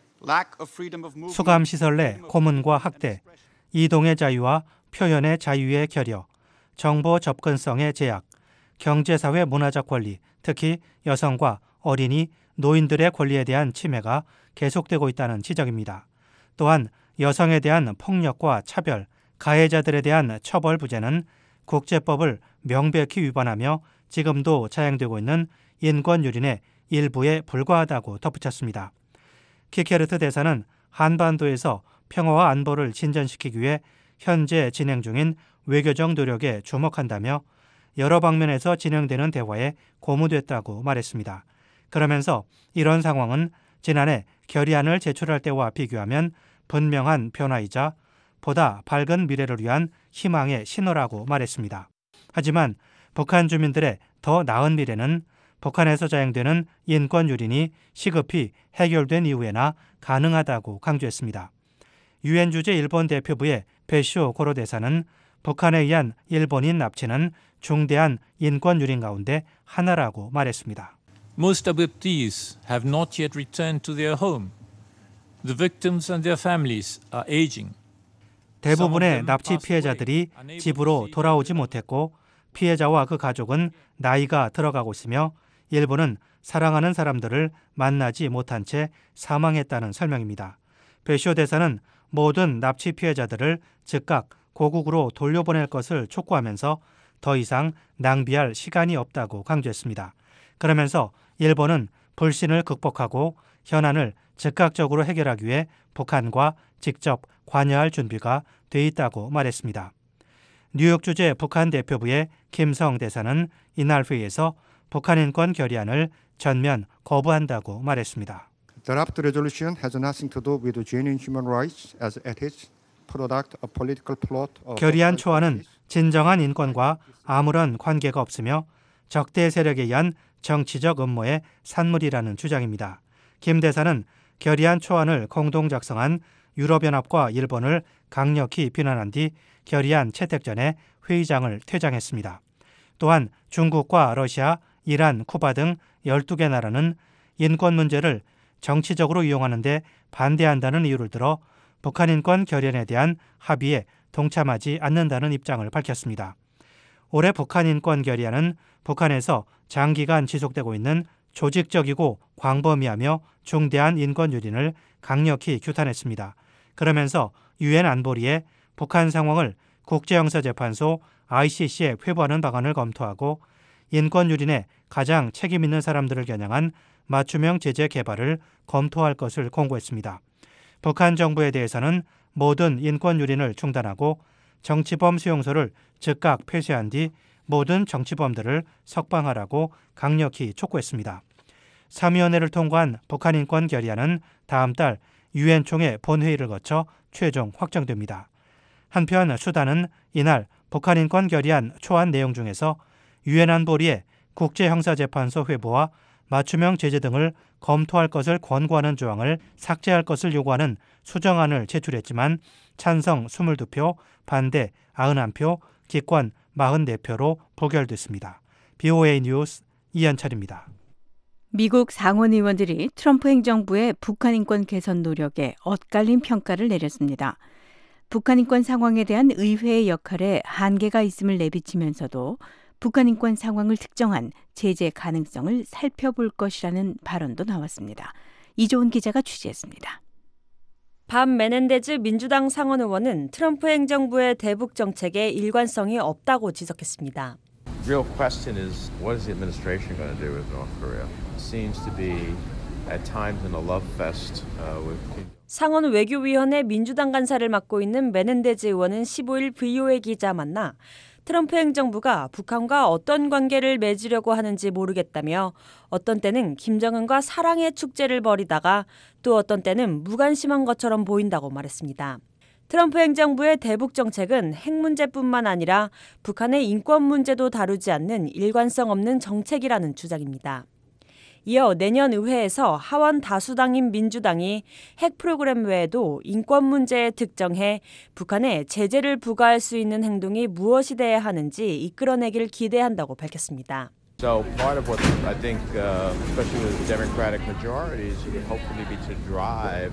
수감시설 내 고문과 학대, 이동의 자유와 표현의 자유의 결여, 정보 접근성의 제약, 경제사회 문화적 권리, 특히 여성과 어린이, 노인들의 권리에 대한 침해가 계속되고 있다는 지적입니다. 또한 여성에 대한 폭력과 차별, 가해자들에 대한 처벌 부재는 국제법을 명백히 위반하며 지금도 자행되고 있는 인권 유린의 일부에 불과하다고 덧붙였습니다. 키케르트 대사는 한반도에서 평화와 안보를 진전시키기 위해 현재 진행 중인 외교적 노력에 주목한다며 여러 방면에서 진행되는 대화에 고무됐다고 말했습니다. 그러면서 이런 상황은 지난해 결의안을 제출할 때와 비교하면 분명한 변화이자 보다 밝은 미래를 위한 희망의 신호라고 말했습니다. 하지만 북한 주민들의 더 나은 미래는 북한에서 자행되는 인권 유린이 시급히 해결된 이후에나 가능하다고 강조했습니다. 유엔 주재 일본 대표부의 베쇼 고로 대사는 북한에 의한 일본인 납치는 중대한 인권 유린 가운데 하나라고 말했습니다. Most abductees have not yet returned to their home. The victims and their families are aging. 대부분의 납치 피해자들이 집으로 돌아오지 못했고 피해자와 그 가족은 나이가 들어가고 있으며 일부는 사랑하는 사람들을 만나지 못한 채 사망했다는 설명입니다. 베쇼 대사는 모든 납치 피해자들을 즉각 고국으로 돌려보낼 것을 촉구하면서 더 이상 낭비할 시간이 없다고 강조했습니다. 그러면서 일본은 불신을 극복하고 현안을 즉각적으로 해결하기 위해 북한과 직접 관여할 준비가 돼 있다고 말했습니다. 뉴욕 주재 북한 대표부의 김성 대사는 이날 회의에서 북한 인권 결의안을 전면 거부한다고 말했습니다. Draft resolution has nothing to do with genuine human rights as it is product of political plot. 결의안 초안은 진정한 인권과 아무런 관계가 없으며 적대 세력에 의한 정치적 음모의 산물이라는 주장입니다. 김 대사는 결의안 초안을 공동 작성한 유럽연합과 일본을 강력히 비난한 뒤 결의안 채택 전에 회의장을 퇴장했습니다. 또한 중국과 러시아, 이란, 쿠바 등 12개 나라는 인권 문제를 정치적으로 이용하는 데 반대한다는 이유를 들어 북한 인권 결의안에 대한 합의에 동참하지 않는다는 입장을 밝혔습니다. 올해 북한 인권 결의안은 북한에서 장기간 지속되고 있는 조직적이고 광범위하며 중대한 인권 유린을 강력히 규탄했습니다. 그러면서 유엔 안보리에 북한 상황을 국제형사재판소 ICC에 회부하는 방안을 검토하고 인권 유린에 가장 책임 있는 사람들을 겨냥한 맞춤형 제재 개발을 검토할 것을 공고했습니다. 북한 정부에 대해서는 모든 인권 유린을 중단하고 정치범 수용소를 즉각 폐쇄한 뒤 모든 정치범들을 석방하라고 강력히 촉구했습니다. 3위원회를 통과한 북한 인권 결의안은 다음 달 유엔 총회 본회의를 거쳐 최종 확정됩니다. 한편 수단은 이날 북한 인권 결의안 초안 내용 중에서 유엔 안보리의 국제형사재판소 회부와 맞춤형 제재 등을 검토할 것을 권고하는 조항을 삭제할 것을 요구하는 수정안을 제출했지만 찬성 22표, 반대 91표, 기권 44표로 부결됐습니다. BOA 뉴스 이현철입니다. 미국 상원 의원들이 트럼프 행정부의 북한 인권 개선 노력에 엇갈린 평가를 내렸습니다. 북한 인권 상황에 대한 의회의 역할에 한계가 있음을 내비치면서도 북한 인권 상황을 특정한 제재 가능성을 살펴볼 것이라는 발언도 나왔습니다. 이조은 기자가 취재했습니다. 밥 메넨데즈 민주당 상원 의원은 트럼프 행정부의 대북 정책에 일관성이 없다고 지적했습니다. Real question is what is the administration going to do with North Korea? It seems to be at times in a love fest with 상원 외교위원회 민주당 간사를 맡고 있는 메넨데즈 의원은 15일 VOA 기자 만나 트럼프 행정부가 북한과 어떤 관계를 맺으려고 하는지 모르겠다며 어떤 때는 김정은과 사랑의 축제를 벌이다가 또 어떤 때는 무관심한 것처럼 보인다고 말했습니다. 트럼프 행정부의 대북 정책은 핵 문제뿐만 아니라 북한의 인권 문제도 다루지 않는 일관성 없는 정책이라는 주장입니다. 이어 내년 의회에서 하원 다수당인 민주당이 핵 프로그램 외에도 인권 문제에 특정해 북한에 제재를 부과할 수 있는 행동이 무엇이 돼야 하는지 이끌어내길 기대한다고 밝혔습니다. So part of what I think, especially with the Democratic majorities, would hopefully be to drive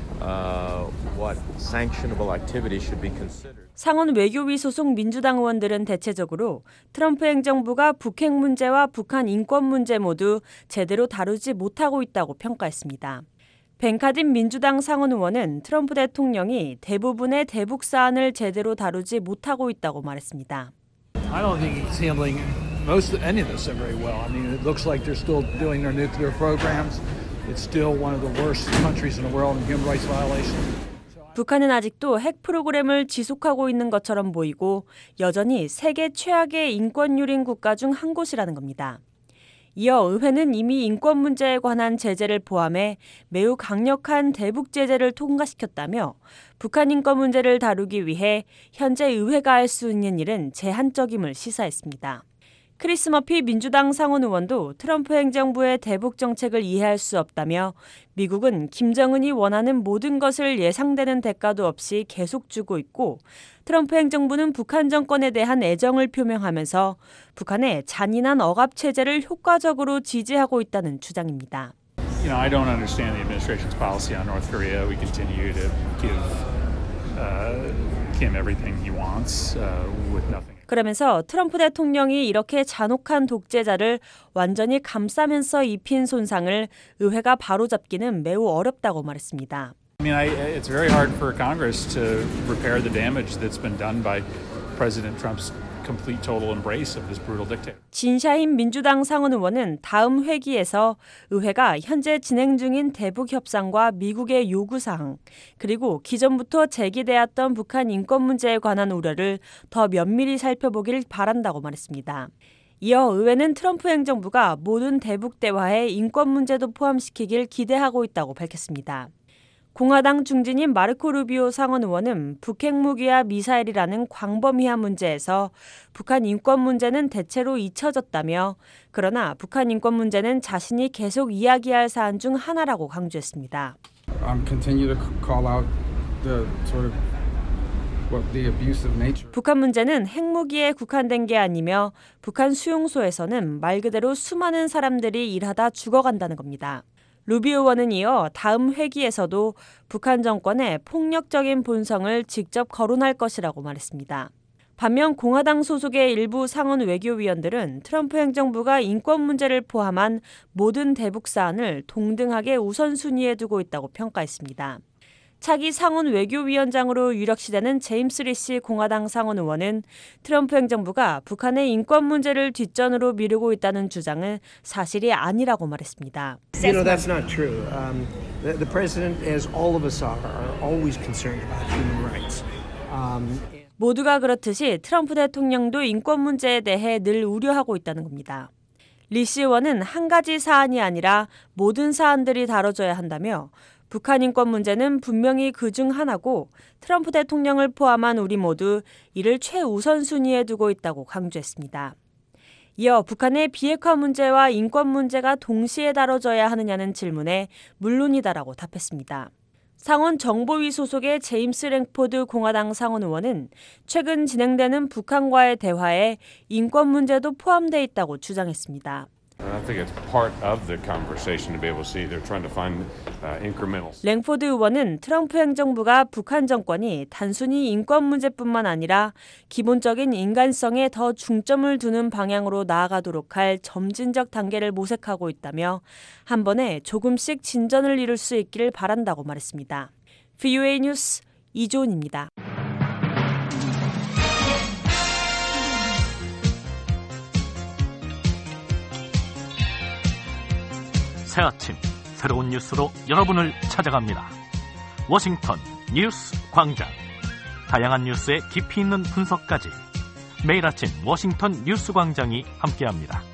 what sanctionable activities should be considered. 상원 외교위 소속 민주당 의원들은 대체적으로 트럼프 행정부가 북핵 문제와 북한 인권 문제 모두 제대로 다루지 못하고 있다고 평가했습니다. 벤 카딘 민주당 상원 의원은 트럼프 대통령이 대부분의 대북 사안을 제대로 다루지 못하고 있다고 말했습니다. I don't think he's handling any of this very well. I mean, it looks like they're still doing their nuclear programs. It's still one of the worst countries in the world in human rights violations. 북한은 아직도 핵 프로그램을 지속하고 있는 것처럼 보이고 여전히 세계 최악의 인권 유린 국가 중 한 곳이라는 겁니다. 이어 의회는 이미 인권 문제에 관한 제재를 포함해 매우 강력한 대북 제재를 통과시켰다며 북한 인권 문제를 다루기 위해 현재 의회가 할 수 있는 일은 제한적임을 시사했습니다. 크리스 머피 민주당 상원 의원도 트럼프 행정부의 대북 정책을 이해할 수 없다며 미국은 김정은이 원하는 모든 것을 예상되는 대가도 없이 계속 주고 있고 트럼프 행정부는 북한 정권에 대한 애정을 표명하면서 북한의 잔인한 억압 체제를 효과적으로 지지하고 있다는 주장입니다. You know, I don't understand the administration's policy on North Korea. We continue to give Kim everything he wants with nothing. 그러면서 트럼프 대통령이 이렇게 잔혹한 독재자를 완전히 감싸면서 입힌 손상을 의회가 바로잡기는 매우 어렵다고 말했습니다. I mean, it's very hard for Congress to repair the damage that's been done by President Trump's complete total embrace of this brutal dictator. 진샤인 민주당 상원 의원은 다음 회기에서 의회가 현재 진행 중인 대북 협상과 미국의 요구 사항, 그리고 기존부터 제기되었던 북한 인권 문제에 관한 우려를 더 면밀히 살펴보길 바란다고 말했습니다. 이어 의회는 트럼프 행정부가 모든 대북 대화에 인권 문제도 포함시키길 기대하고 있다고 밝혔습니다. 공화당 중진인 마르코 루비오 상원 의원은 북핵무기와 미사일이라는 광범위한 문제에서 북한 인권 문제는 대체로 잊혀졌다며, 그러나 북한 인권 문제는 자신이 계속 이야기할 사안 중 하나라고 강조했습니다. Continue to call out the sort of the abusive nature. 북한 문제는 핵무기에 국한된 게 아니며 북한 수용소에서는 말 그대로 수많은 사람들이 일하다 죽어간다는 겁니다. 루비오 의원은 이어 다음 회기에서도 북한 정권의 폭력적인 본성을 직접 거론할 것이라고 말했습니다. 반면 공화당 소속의 일부 상원 외교위원들은 트럼프 행정부가 인권 문제를 포함한 모든 대북 사안을 동등하게 우선순위에 두고 있다고 평가했습니다. 차기 상원 외교위원장으로 유력시되는 제임스 리시 공화당 상원 의원은 트럼프 행정부가 북한의 인권 문제를 뒷전으로 미루고 있다는 주장은 사실이 아니라고 말했습니다. You know, that's not true. The president, as all of us are always concerned about human rights. 모두가 그렇듯이 트럼프 대통령도 인권 문제에 대해 늘 우려하고 있다는 겁니다. 리시 의원은 한 가지 사안이 아니라 모든 사안들이 다뤄져야 한다며, 북한 인권 문제는 분명히 그중 하나고 트럼프 대통령을 포함한 우리 모두 이를 최우선 순위에 두고 있다고 강조했습니다. 이어 북한의 비핵화 문제와 인권 문제가 동시에 다뤄져야 하느냐는 질문에 물론이다라고 답했습니다. 상원 정보위 소속의 제임스 랭포드 공화당 상원 의원은 최근 진행되는 북한과의 대화에 인권 문제도 포함돼 있다고 주장했습니다. I think it's part of the conversation to be able to see they're trying to find incremental. 랭포드 의원은 트럼프 행정부가 북한 정권이 단순히 인권 문제뿐만 아니라 기본적인 인간성에 더 중점을 두는 방향으로 나아가도록 할 점진적 단계를 모색하고 있다며 한 번에 조금씩 진전을 이룰 수 있기를 바란다고 말했습니다. VOA 뉴스 이조은입니다. 새 아침 새로운 뉴스로 여러분을 찾아갑니다. 워싱턴 뉴스 광장. 다양한 뉴스의 깊이 있는 분석까지 매일 아침 워싱턴 뉴스 광장이 함께합니다.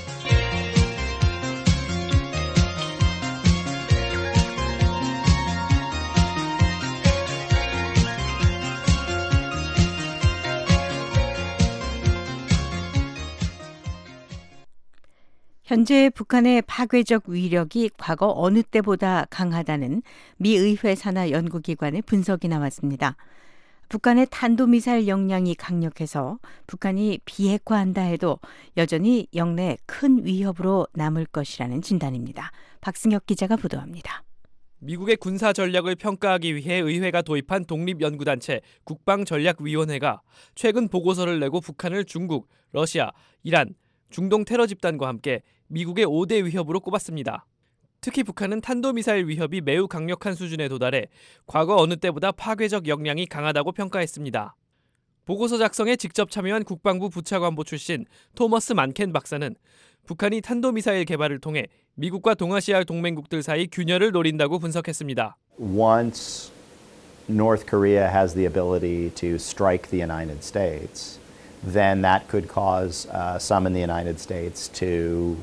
현재 북한의 파괴적 위력이 과거 어느 때보다 강하다는 미 의회 산하 연구기관의 분석이 나왔습니다. 북한의 탄도미사일 역량이 강력해서 북한이 비핵화한다 해도 여전히 영내 큰 위협으로 남을 것이라는 진단입니다. 박승혁 기자가 보도합니다. 미국의 군사 전략을 평가하기 위해 의회가 도입한 독립연구단체 국방전략위원회가 최근 보고서를 내고 북한을 중국, 러시아, 이란, 중동 테러 집단과 함께 미국의 5대 위협으로 꼽았습니다. 특히 북한은 탄도미사일 위협이 매우 강력한 수준에 도달해 과거 어느 때보다 파괴적 역량이 강하다고 평가했습니다. 보고서 작성에 직접 참여한 국방부 부차관보 출신 토머스 만켄 박사는 북한이 탄도미사일 개발을 통해 미국과 동아시아 동맹국들 사이 균열을 노린다고 분석했습니다. Once North Korea has the ability to strike the United States, then that could cause some in the United States to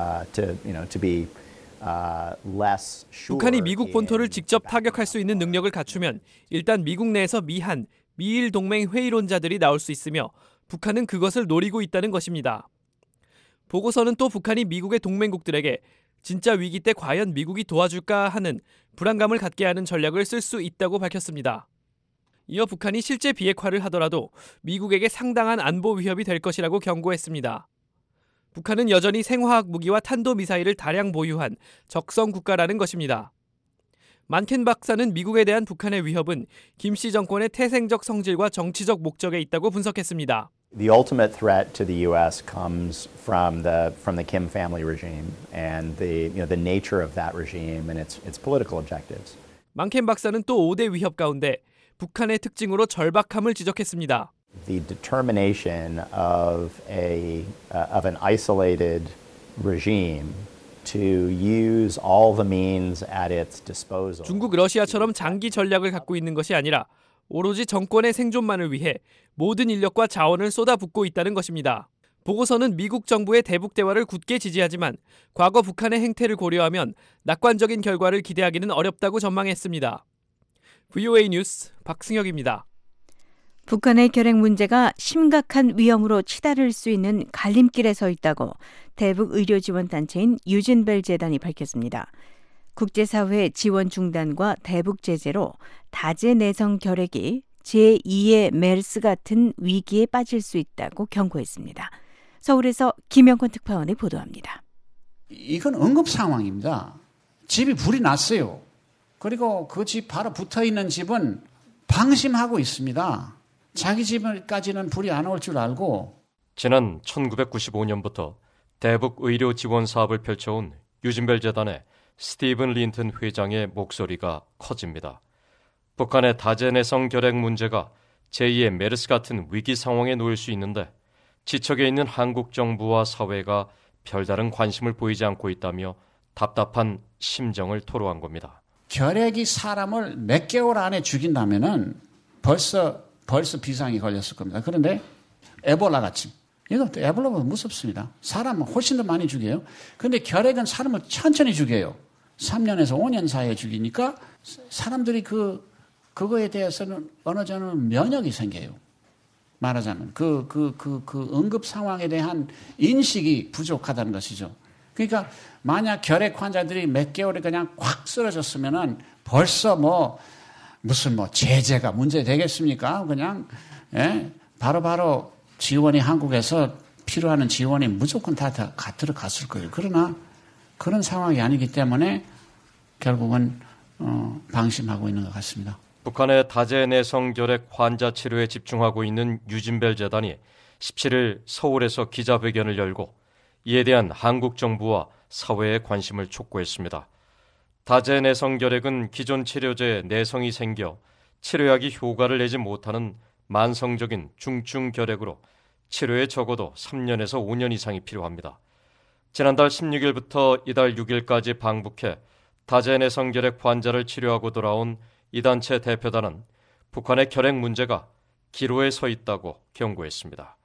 be less sure. 북한이 미국 본토를 직접 타격할 수 있는 능력을 갖추면 일단 미국 내에서 미한, 미일 동맹 회의론자들이 나올 수 있으며 북한은 그것을 노리고 있다는 것입니다. 보고서는 또 북한이 미국의 동맹국들에게 진짜 위기 때 과연 미국이 도와줄까 하는 불안감을 갖게 하는 전략을 쓸 수 있다고 밝혔습니다. 이어 북한이 실제 비핵화를 하더라도 미국에게 상당한 안보 위협이 될 것이라고 경고했습니다. 북한은 여전히 생화학 무기와 탄도미사일을 다량 보유한 적성 국가라는 것입니다. 만켄 박사는 미국에 대한 북한의 위협은 김씨 정권의 태생적 성질과 정치적 목적에 있다고 분석했습니다. The ultimate threat to the U.S. comes from the Kim family regime and the nature of that regime and its political objectives. 만켄 박사는 또 5대 위협 가운데 북한의 특징으로 절박함을 지적했습니다. The determination of an isolated regime to use all the means at its disposal. 중국, 러시아처럼 장기 전략을 갖고 있는 것이 아니라 오로지 정권의 생존만을 위해 모든 인력과 자원을 쏟아붓고 있다는 것입니다. 보고서는 미국 정부의 대북 대화를 굳게 지지하지만 과거 북한의 행태를 고려하면 낙관적인 결과를 기대하기는 어렵다고 전망했습니다. VOA 뉴스 박승혁입니다. 북한의 결핵 문제가 심각한 위험으로 치달을 수 있는 갈림길에 서 있다고 대북 의료 지원 단체인 유진벨 재단이 밝혔습니다. 국제사회의 지원 중단과 대북 제재로 다제내성 결핵이 제2의 메르스 같은 위기에 빠질 수 있다고 경고했습니다. 서울에서 김영권 특파원이 보도합니다. 이건 응급 상황입니다. 집이 불이 났어요. 그리고 그 집 바로 붙어있는 집은 방심하고 있습니다. 자기 집까지는 불이 안 올 줄 알고. 지난 1995년부터 대북 의료 지원 사업을 펼쳐온 유진벨 재단의 스티븐 린튼 회장의 목소리가 커집니다. 북한의 다제내성 결핵 문제가 제2의 메르스 같은 위기 상황에 놓일 수 있는데 지척에 있는 한국 정부와 사회가 별다른 관심을 보이지 않고 있다며 답답한 심정을 토로한 겁니다. 결핵이 사람을 몇 개월 안에 죽인다면은 벌써 비상이 걸렸을 겁니다. 그런데 에볼라 같이. 이것도 에볼라보다 무섭습니다. 사람은 훨씬 더 많이 죽여요. 그런데 결핵은 사람을 천천히 죽여요. 3년에서 5년 사이에 죽이니까 사람들이 그거에 대해서는 어느 정도 면역이 생겨요. 말하자면 그 응급 상황에 대한 인식이 부족하다는 것이죠. 그러니까 만약 결핵 환자들이 몇 개월에 그냥 꽉 쓰러졌으면은 벌써 무슨 제재가 문제 되겠습니까? 그냥 바로 지원이 한국에서 필요한 지원이 무조건 다 들어갔을 거예요. 그러나 그런 상황이 아니기 때문에 결국은 방심하고 있는 것 같습니다. 북한의 다제내성 결핵 환자 치료에 집중하고 있는 유진벨 재단이 17일 서울에서 기자회견을 열고 이에 대한 한국 정부와 사회의 관심을 촉구했습니다. 다제내성 결핵은 기존 치료제에 내성이 생겨 치료약이 효과를 내지 못하는 만성적인 중증 결핵으로 치료에 적어도 3년에서 5년 이상이 필요합니다. 지난달 16일부터 이달 6일까지 방북해 다제내성 결핵 환자를 치료하고 돌아온 이 단체 대표단은 북한의 결핵 문제가 기로에 서 있다고 경고했습니다.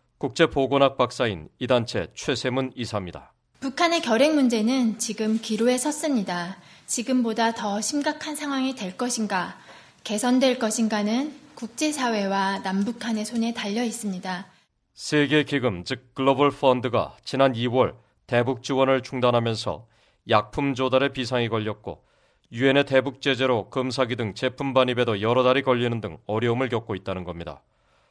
국제보건학 박사인 이 단체 최세문 이사입니다. 북한의 결핵 문제는 지금 기로에 섰습니다. 지금보다 더 심각한 상황이 될 것인가, 개선될 것인가는 국제사회와 남북한의 손에 달려 있습니다. 세계기금, 즉 글로벌 펀드가 지난 2월 대북 지원을 중단하면서 약품 조달에 비상이 걸렸고 유엔의 대북 제재로 금사기 등 제품 반입에도 여러 달이 걸리는 등 어려움을 겪고 있다는 겁니다.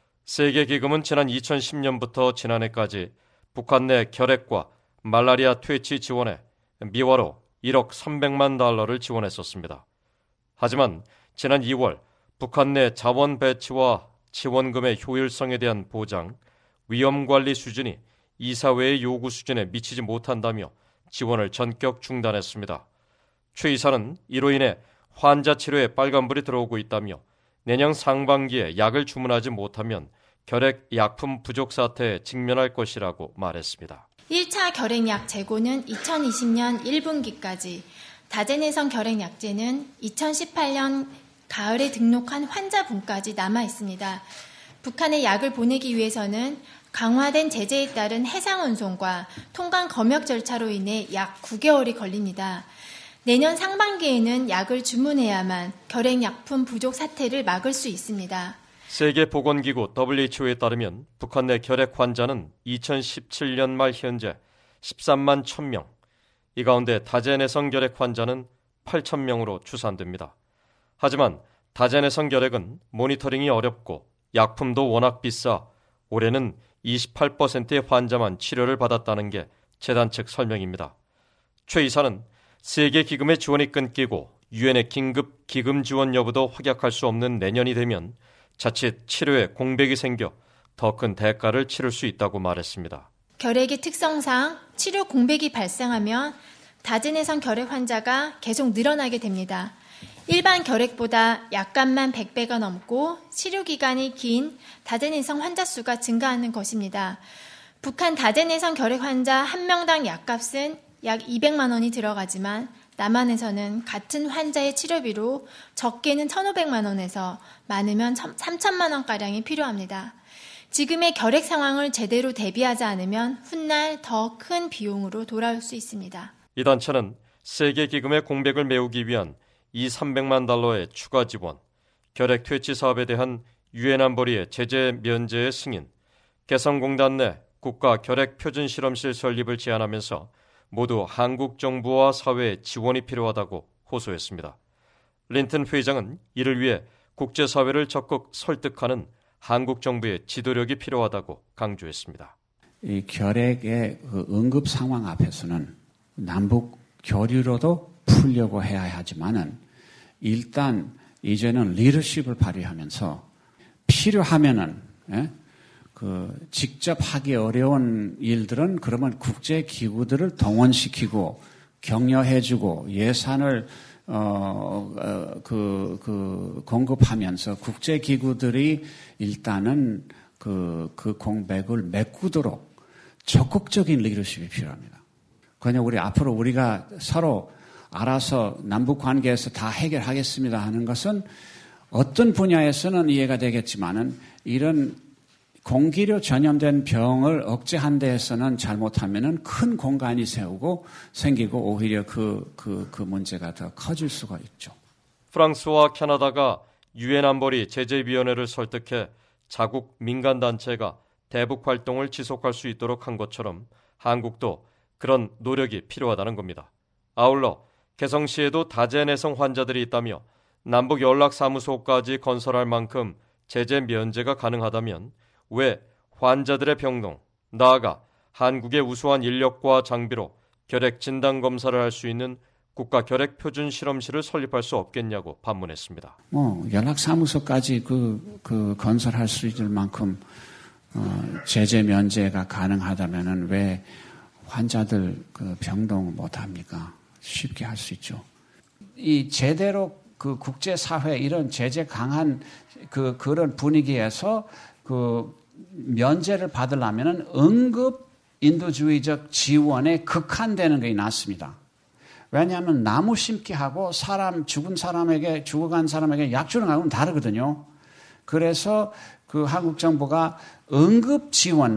세계기금은 지난 2010년부터 지난해까지 북한 내 결핵과 말라리아 퇴치 지원에 미화로 1억 300만 달러를 지원했었습니다. 하지만 지난 2월 북한 내 자원 배치와 지원금의 효율성에 대한 보장, 위험관리 수준이 이사회의 요구 수준에 미치지 못한다며 지원을 전격 중단했습니다. 최 이사는 이로 인해 환자 치료에 빨간불이 들어오고 있다며 내년 상반기에 약을 주문하지 못하면 결핵 약품 부족 사태에 직면할 것이라고 말했습니다. 1차 결핵약 재고는 2020년 1분기까지, 다제내성 결핵약제는 2018년 가을에 등록한 환자분까지 남아 있습니다. 북한에 약을 보내기 위해서는 강화된 제재에 따른 해상 운송과 통관 검역 절차로 인해 약 9개월이 걸립니다. 내년 상반기에는 약을 주문해야만 결핵약품 부족 사태를 막을 수 있습니다. 세계보건기구 WHO에 따르면 북한 내 결핵 환자는 2017년 말 현재 13만 1,000명, 이 가운데 다제내성 결핵 환자는 8,000명으로 추산됩니다. 하지만 다제내성 결핵은 모니터링이 어렵고 약품도 워낙 비싸 올해는 28%의 환자만 치료를 받았다는 게 재단 측 설명입니다. 최 이사는 세계기금의 지원이 끊기고 유엔의 긴급 기금 지원 여부도 확약할 수 없는 내년이 되면 자칫 치료에 공백이 생겨 더 큰 대가를 치를 수 있다고 말했습니다. 결핵의 특성상 치료 공백이 발생하면 다제내성 결핵 환자가 계속 늘어나게 됩니다. 일반 결핵보다 약값만 100배가 넘고 치료기간이 긴 다제내성 환자 수가 증가하는 것입니다. 북한 다제내성 결핵 환자 1명당 약값은 약 200만 원이 들어가지만 남한에서는 같은 환자의 치료비로 적게는 1,500만 원에서 많으면 3,000만 원가량이 필요합니다. 지금의 결핵 상황을 제대로 대비하지 않으면 훗날 더 큰 비용으로 돌아올 수 있습니다. 이 단체는 세계기금의 공백을 메우기 위한 300만 달러의 추가 지원, 결핵 퇴치 사업에 대한 유엔 안보리의 제재 면제의 승인, 개성공단 내 국가 결핵 표준 실험실 설립을 제안하면서 모두 한국 정부와 사회의 지원이 필요하다고 호소했습니다. 린튼 회장은 이를 위해 국제사회를 적극 설득하는 한국 정부의 지도력이 필요하다고 강조했습니다. 이 결핵의 그 응급 상황 앞에서는 남북 교류로도 풀려고 해야 하지만은 일단 이제는 리더십을 발휘하면서 필요하면은 직접 하기 어려운 일들은 그러면 국제 기구들을 동원시키고 격려해주고 예산을 공급하면서 국제 기구들이 일단은 그 공백을 메꾸도록 적극적인 리더십이 필요합니다. 그냥 앞으로 우리가 서로 알아서 남북 관계에서 다 해결하겠습니다 하는 것은 어떤 분야에서는 이해가 되겠지만은 이런 공기로 전염된 병을 억제한 데에서는 잘못하면은 큰 공간이 생기고 오히려 그 문제가 더 커질 수가 있죠. 프랑스와 캐나다가 유엔 안보리 제재위원회를 설득해 자국 민간단체가 대북 활동을 지속할 수 있도록 한 것처럼 한국도 그런 노력이 필요하다는 겁니다. 아울러 개성시에도 다제내성 환자들이 있다며 남북 연락사무소까지 건설할 만큼 제재 면제가 가능하다면 왜 환자들의 병동, 나아가 한국의 우수한 인력과 장비로 결핵 진단 검사를 할 수 있는 국가 결핵 표준 실험실을 설립할 수 없겠냐고 반문했습니다. 연락사무소까지 건설할 수 있을 만큼 제재 면제가 가능하다면은 왜 환자들 병동 못 합니까? 쉽게 할 수 있죠. 이 제대로 국제사회 이런 제재 강한 그런 분위기에서 면제를 받으려면은 응급 인도주의적 지원에 극한되는 게 낫습니다. 왜냐하면 나무 심기 하고 죽어간 사람에게 약 주는 거하고는 다르거든요. 그래서 한국 정부가 응급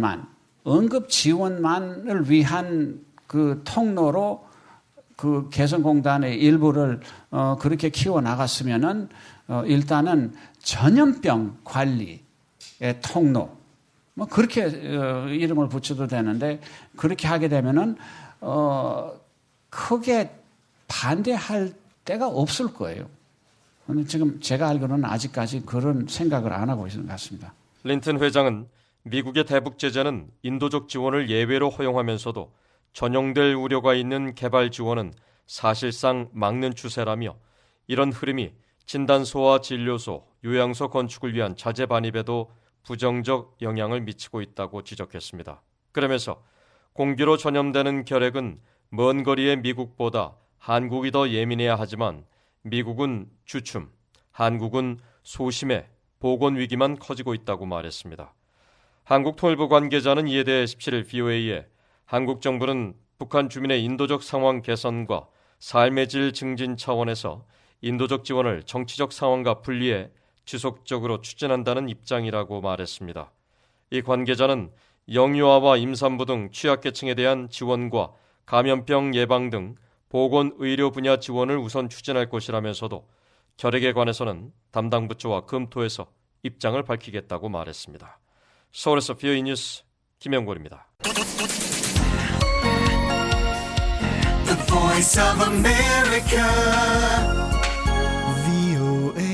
지원만을 위한 통로로 개성공단의 일부를 그렇게 키워 나갔으면은 일단은 전염병 관리의 통로 그렇게 이름을 붙여도 되는데 그렇게 하게 되면은 크게 반대할 데가 없을 거예요. 근데 지금 제가 알기로는 아직까지 그런 생각을 안 하고 있는 것 같습니다. 린튼 회장은 미국의 대북 제재는 인도적 지원을 예외로 허용하면서도 전용될 우려가 있는 개발 지원은 사실상 막는 추세라며 이런 흐름이 진단소와 진료소, 요양소 건축을 위한 자재 반입에도 부정적 영향을 미치고 있다고 지적했습니다. 그러면서 공기로 전염되는 결핵은 먼 거리의 미국보다 한국이 더 예민해야 하지만 미국은 주춤, 한국은 소심해 보건 위기만 커지고 있다고 말했습니다. 한국통일부 관계자는 이에 대해 17일 VOA에 한국 정부는 북한 주민의 인도적 상황 개선과 삶의 질 증진 차원에서 인도적 지원을 정치적 상황과 분리해 지속적으로 추진한다는 입장이라고 말했습니다. 이 관계자는 영유아와 임산부 등 취약계층에 대한 지원과 감염병 예방 등 보건의료 분야 지원을 우선 추진할 것이라면서도 결핵에 관해서는 담당 부처와 검토해서 입장을 밝히겠다고 말했습니다. 서울에서 VOA 뉴스 김영골입니다. The Voice of America, VOA.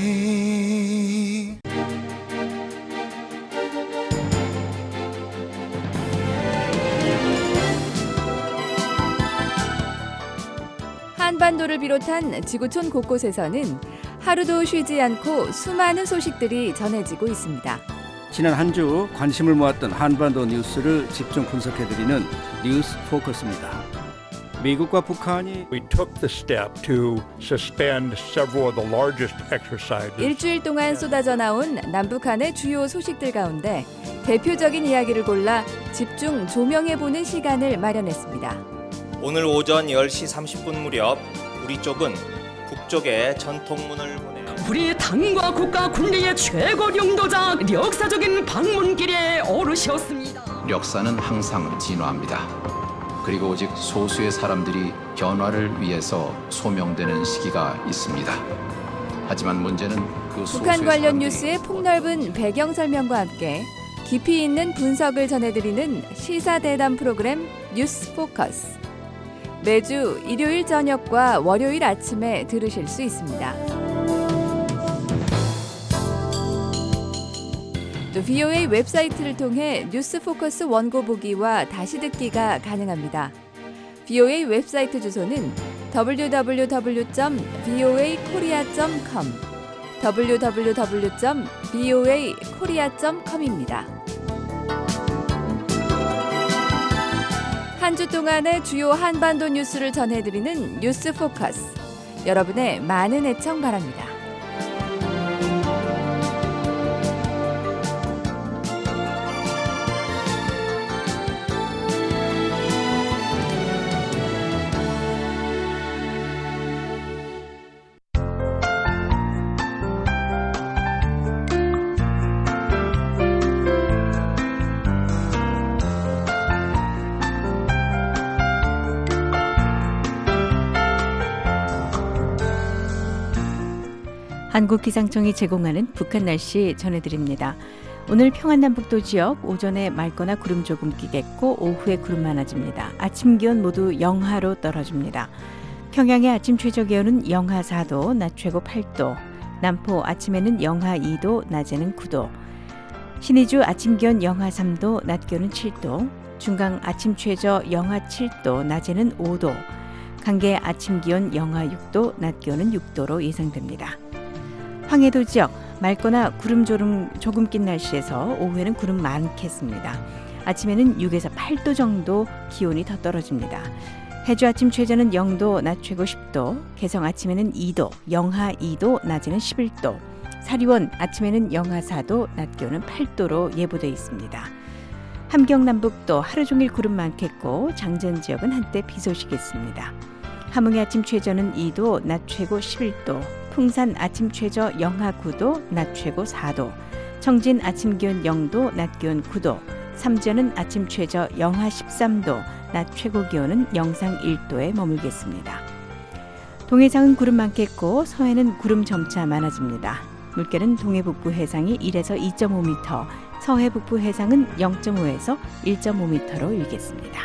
한반도를 비롯한 지구촌 곳곳에서는 하루도 쉬지 않고 수많은 소식들이 전해지고 있습니다. 지난 한 주 관심을 모았던 한반도 뉴스를 집중 분석해드리는 뉴스 포커스입니다. 미국과 북한이 We took the step to suspend several of the largest exercises. 일주일 동안 쏟아져 나온 남북한의 주요 소식들 가운데 대표적인 이야기를 골라 집중 조명해보는 시간을 마련했습니다. 오늘 오전 10시 30분 무렵 우리 쪽은 북쪽에 전통문을 보내 우리 당과 국가 군리의 최고領導자 역사적인 방문길에 오르셨습니다. 역사는 항상 진화합니다. 그리고 오직 소수의 사람들이 변화를 위해서 소명되는 시기가 있습니다. 하지만 문제는 그 소수의 북한 관련 사람들이 뉴스의 폭넓은 배경 설명과 함께 깊이 있는 분석을 전해드리는 시사대담 프로그램 뉴스 포커스. 매주 일요일 저녁과 월요일 아침에 들으실 수 있습니다. 또 VOA 웹사이트를 통해 뉴스 포커스 원고 보기와 다시 듣기가 가능합니다. VOA 웹사이트 주소는 www.voakorea.com www.voakorea.com입니다. 한 주 동안의 주요 한반도 뉴스를 전해드리는 뉴스 포커스. 여러분의 많은 애청 바랍니다. 한국기상청이 제공하는 북한 날씨 전해드립니다. 오늘 평안남북도 지역 오전에 맑거나 구름 조금 끼겠고 오후에 구름 많아집니다. 아침 기온 모두 영하로 떨어집니다. 평양의 아침 최저 기온은 영하 4도, 낮 최고 8도, 남포 아침에는 영하 2도, 낮에는 9도, 신의주 아침 기온 영하 3도, 낮 기온은 7도, 중강 아침 최저 영하 7도, 낮에는 5도, 강계 아침 기온 영하 6도, 낮 기온은 6도로 예상됩니다. 황해도 지역 맑거나 구름 조금 낀 날씨에서 오후에는 구름 많겠습니다. 아침에는 6에서 8도 정도 기온이 더 떨어집니다. 해주 아침 최저는 0도, 낮 최고 10도, 개성 아침에는 2도, 영하 2도, 낮에는 11도, 사리원 아침에는 영하 4도, 낮 기온은 8도로 예보돼 있습니다. 함경 남북도 하루 종일 구름 많겠고 장전 지역은 한때 비 소식이 있습니다. 함흥의 아침 최저는 2도, 낮 최고 11도, 풍산 아침 최저 영하 9도, 낮 최고 4도, 청진 아침 기온 0도, 낮 기온 9도, 삼전은 아침 최저 영하 13도, 낮 최고 기온은 영상 1도에 머물겠습니다. 동해상은 구름 많겠고 서해는 구름 점차 많아집니다. 물결은 동해 북부 해상이 1에서 2.5m, 서해 북부 해상은 0.5에서 1.5m로 일겠습니다.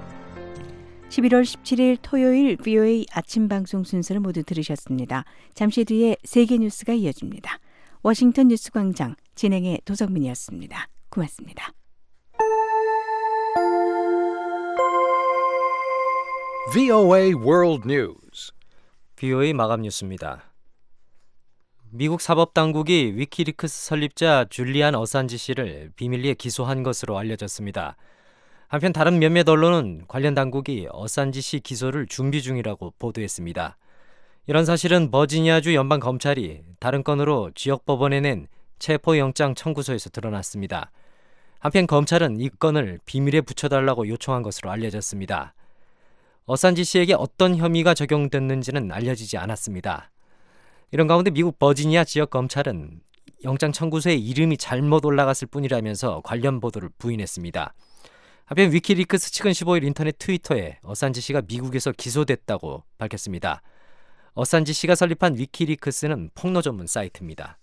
11월 17일 토요일 VOA 아침 방송 순서를 모두 들으셨습니다. 잠시 뒤에 세계 뉴스가 이어집니다. 워싱턴 뉴스 광장 진행의 도성민이었습니다. 고맙습니다. VOA World News. VOA 마감 뉴스입니다. 미국 사법당국이 위키리크스 설립자 줄리안 어산지 씨를 비밀리에 기소한 것으로 알려졌습니다. 한편 다른 몇몇 언론은 관련 당국이 어산지 씨 기소를 준비 중이라고 보도했습니다. 이런 사실은 버지니아주 연방검찰이 다른 건으로 지역법원에 낸 체포영장 청구서에서 드러났습니다. 한편 검찰은 이 건을 비밀에 붙여달라고 요청한 것으로 알려졌습니다. 어산지 씨에게 어떤 혐의가 적용됐는지는 알려지지 않았습니다. 이런 가운데 미국 버지니아 지역 검찰은 영장 청구서에 이름이 잘못 올라갔을 뿐이라면서 관련 보도를 부인했습니다. 한편 위키리크스 측은 15일 인터넷 트위터에 어산지 씨가 미국에서 기소됐다고 밝혔습니다. 어산지 씨가 설립한 위키리크스는 폭로 전문 사이트입니다.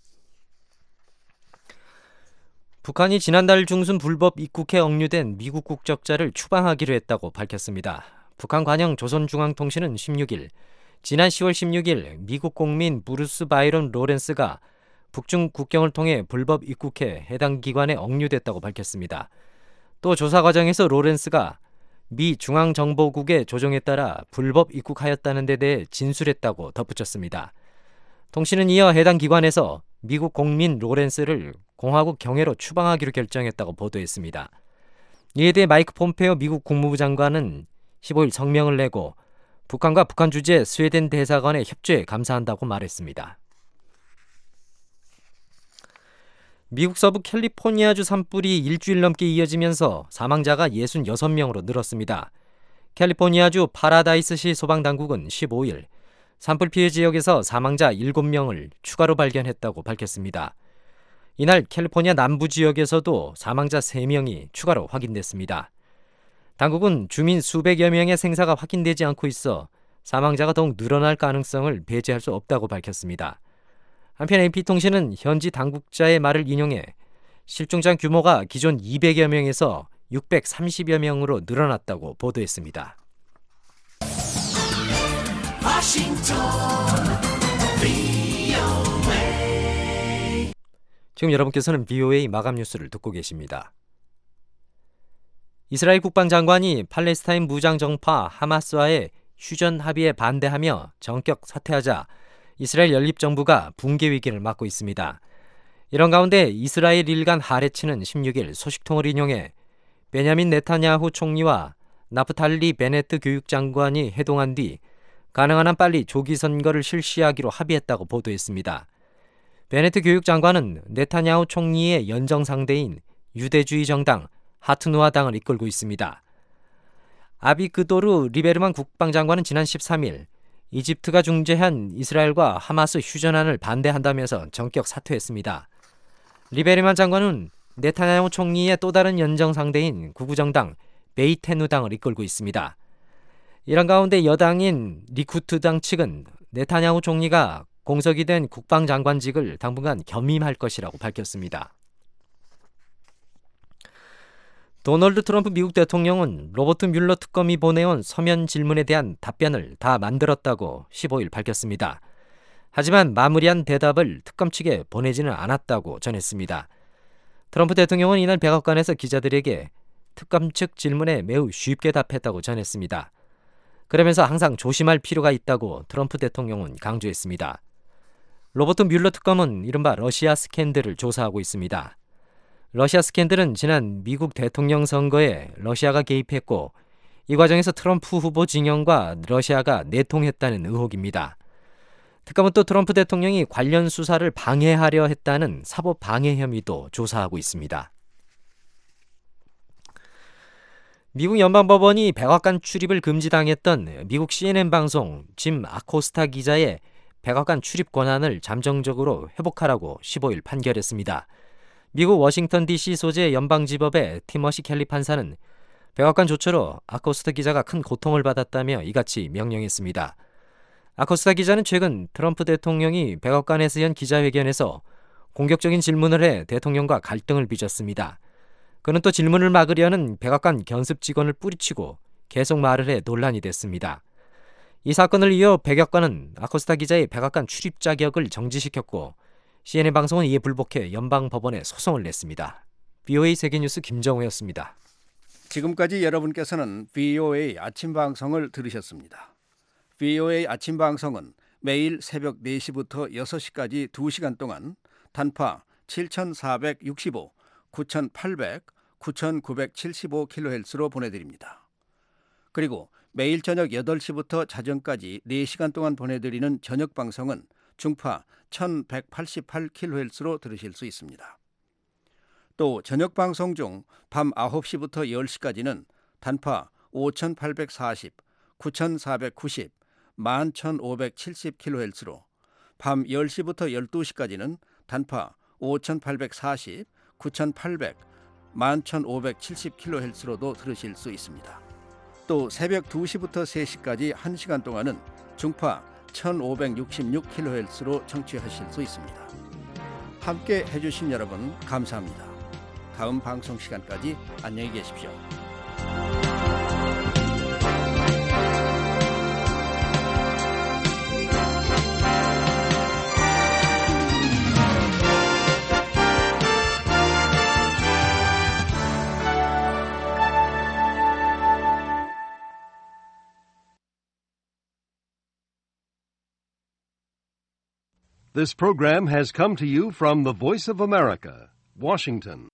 북한이 지난달 중순 불법 입국해 억류된 미국 국적자를 추방하기로 했다고 밝혔습니다. 북한 관영 조선중앙통신은 16일, 지난 10월 16일 미국 공민 브루스 바이런 로렌스가 북중 국경을 통해 불법 입국해 해당 기관에 억류됐다고 밝혔습니다. 또 조사 과정에서 로렌스가 미 중앙정보국의 조정에 따라 불법 입국하였다는 데 대해 진술했다고 덧붙였습니다. 통신은 이어 해당 기관에서 미국 공민 로렌스를 공화국 경해로 추방하기로 결정했다고 보도했습니다. 이에 대해 마이크 폼페오 미국 국무부 장관은 15일 성명을 내고 북한과 북한 주재 스웨덴 대사관의 협조에 감사한다고 말했습니다. 미국 서부 캘리포니아주 산불이 일주일 넘게 이어지면서 사망자가 66명으로 늘었습니다. 캘리포니아주 파라다이스시 소방당국은 15일 산불 피해 지역에서 사망자 7명을 추가로 발견했다고 밝혔습니다. 이날 캘리포니아 남부 지역에서도 사망자 3명이 추가로 확인됐습니다. 당국은 주민 수백여 명의 생사가 확인되지 않고 있어 사망자가 더욱 늘어날 가능성을 배제할 수 없다고 밝혔습니다. 한편 AP통신은 현지 당국자의 말을 인용해 실종자 규모가 기존 200여 명에서 630여 명으로 늘어났다고 보도했습니다. 지금 여러분께서는 VOA 마감 뉴스를 듣고 계십니다. 이스라엘 국방장관이 팔레스타인 무장 정파 하마스와의 휴전 합의에 반대하며 전격 사퇴하자 이스라엘 연립정부가 붕괴 위기를 맞고 있습니다. 이런 가운데 이스라엘 일간 하레츠는 16일 소식통을 인용해 베냐민 네타냐후 총리와 나프탈리 베네트 교육장관이 회동한 뒤 가능한 한 빨리 조기 선거를 실시하기로 합의했다고 보도했습니다. 베네트 교육장관은 네타냐후 총리의 연정상대인 유대주의 정당 하트누아당을 이끌고 있습니다. 아비그도르 리베르만 국방장관은 지난 13일 이집트가 중재한 이스라엘과 하마스 휴전안을 반대한다면서 전격 사퇴했습니다. 리베르만 장관은 네타냐후 총리의 또 다른 연정상대인 구구정당 베이테누당을 이끌고 있습니다. 이런 가운데 여당인 리쿠트당 측은 네타냐후 총리가 공석이 된 국방장관직을 당분간 겸임할 것이라고 밝혔습니다. 도널드 트럼프 미국 대통령은 로버트 뮬러 특검이 보내온 서면 질문에 대한 답변을 다 만들었다고 15일 밝혔습니다. 하지만 마무리한 대답을 특검 측에 보내지는 않았다고 전했습니다. 트럼프 대통령은 이날 백악관에서 기자들에게 특검 측 질문에 매우 쉽게 답했다고 전했습니다. 그러면서 항상 조심할 필요가 있다고 트럼프 대통령은 강조했습니다. 로버트 뮬러 특검은 이른바 러시아 스캔들을 조사하고 있습니다. 러시아 스캔들은 지난 미국 대통령 선거에 러시아가 개입했고 이 과정에서 트럼프 후보 진영과 러시아가 내통했다는 의혹입니다. 특검은 또 트럼프 대통령이 관련 수사를 방해하려 했다는 사법 방해 혐의도 조사하고 있습니다. 미국 연방법원이 백악관 출입을 금지당했던 미국 CNN 방송 짐 아코스타 기자의 백악관 출입 권한을 잠정적으로 회복하라고 15일 판결했습니다. 미국 워싱턴 DC 소재 연방지법의 티머시 켈리 판사는 백악관 조처로 아코스타 기자가 큰 고통을 받았다며 이같이 명령했습니다. 아코스타 기자는 최근 트럼프 대통령이 백악관에서 연 기자회견에서 공격적인 질문을 해 대통령과 갈등을 빚었습니다. 그는 또 질문을 막으려는 백악관 견습 직원을 뿌리치고 계속 말을 해 논란이 됐습니다. 이 사건을 이어 백악관은 아코스타 기자의 백악관 출입 자격을 정지시켰고 CNN 방송은 이에 불복해 연방법원에 소송을 냈습니다. VOA 세계뉴스 김정우였습니다. 지금까지 여러분께서는 VOA 아침 방송을 들으셨습니다. VOA 아침 방송은 매일 새벽 4시부터 6시까지 2시간 동안 단파 7465, 9800, 9975kHz로 보내드립니다. 그리고 매일 저녁 8시부터 자정까지 4시간 동안 보내드리는 저녁 방송은 중파 1188kHz로 들으실 수 있습니다. 또 저녁 방송 중 밤 9시부터 10시까지는 단파 5840, 9490, 11570kHz로 밤 10시부터 12시까지는 단파 5840, 9800, 11570kHz로도 들으실 수 있습니다. 또 새벽 2시부터 3시까지 1시간 동안은 중파 1566kHz로 청취하실 수 있습니다. 함께 해주신 여러분 감사합니다. 다음 방송 시간까지 안녕히 계십시오. This program has come to you from the Voice of America, Washington.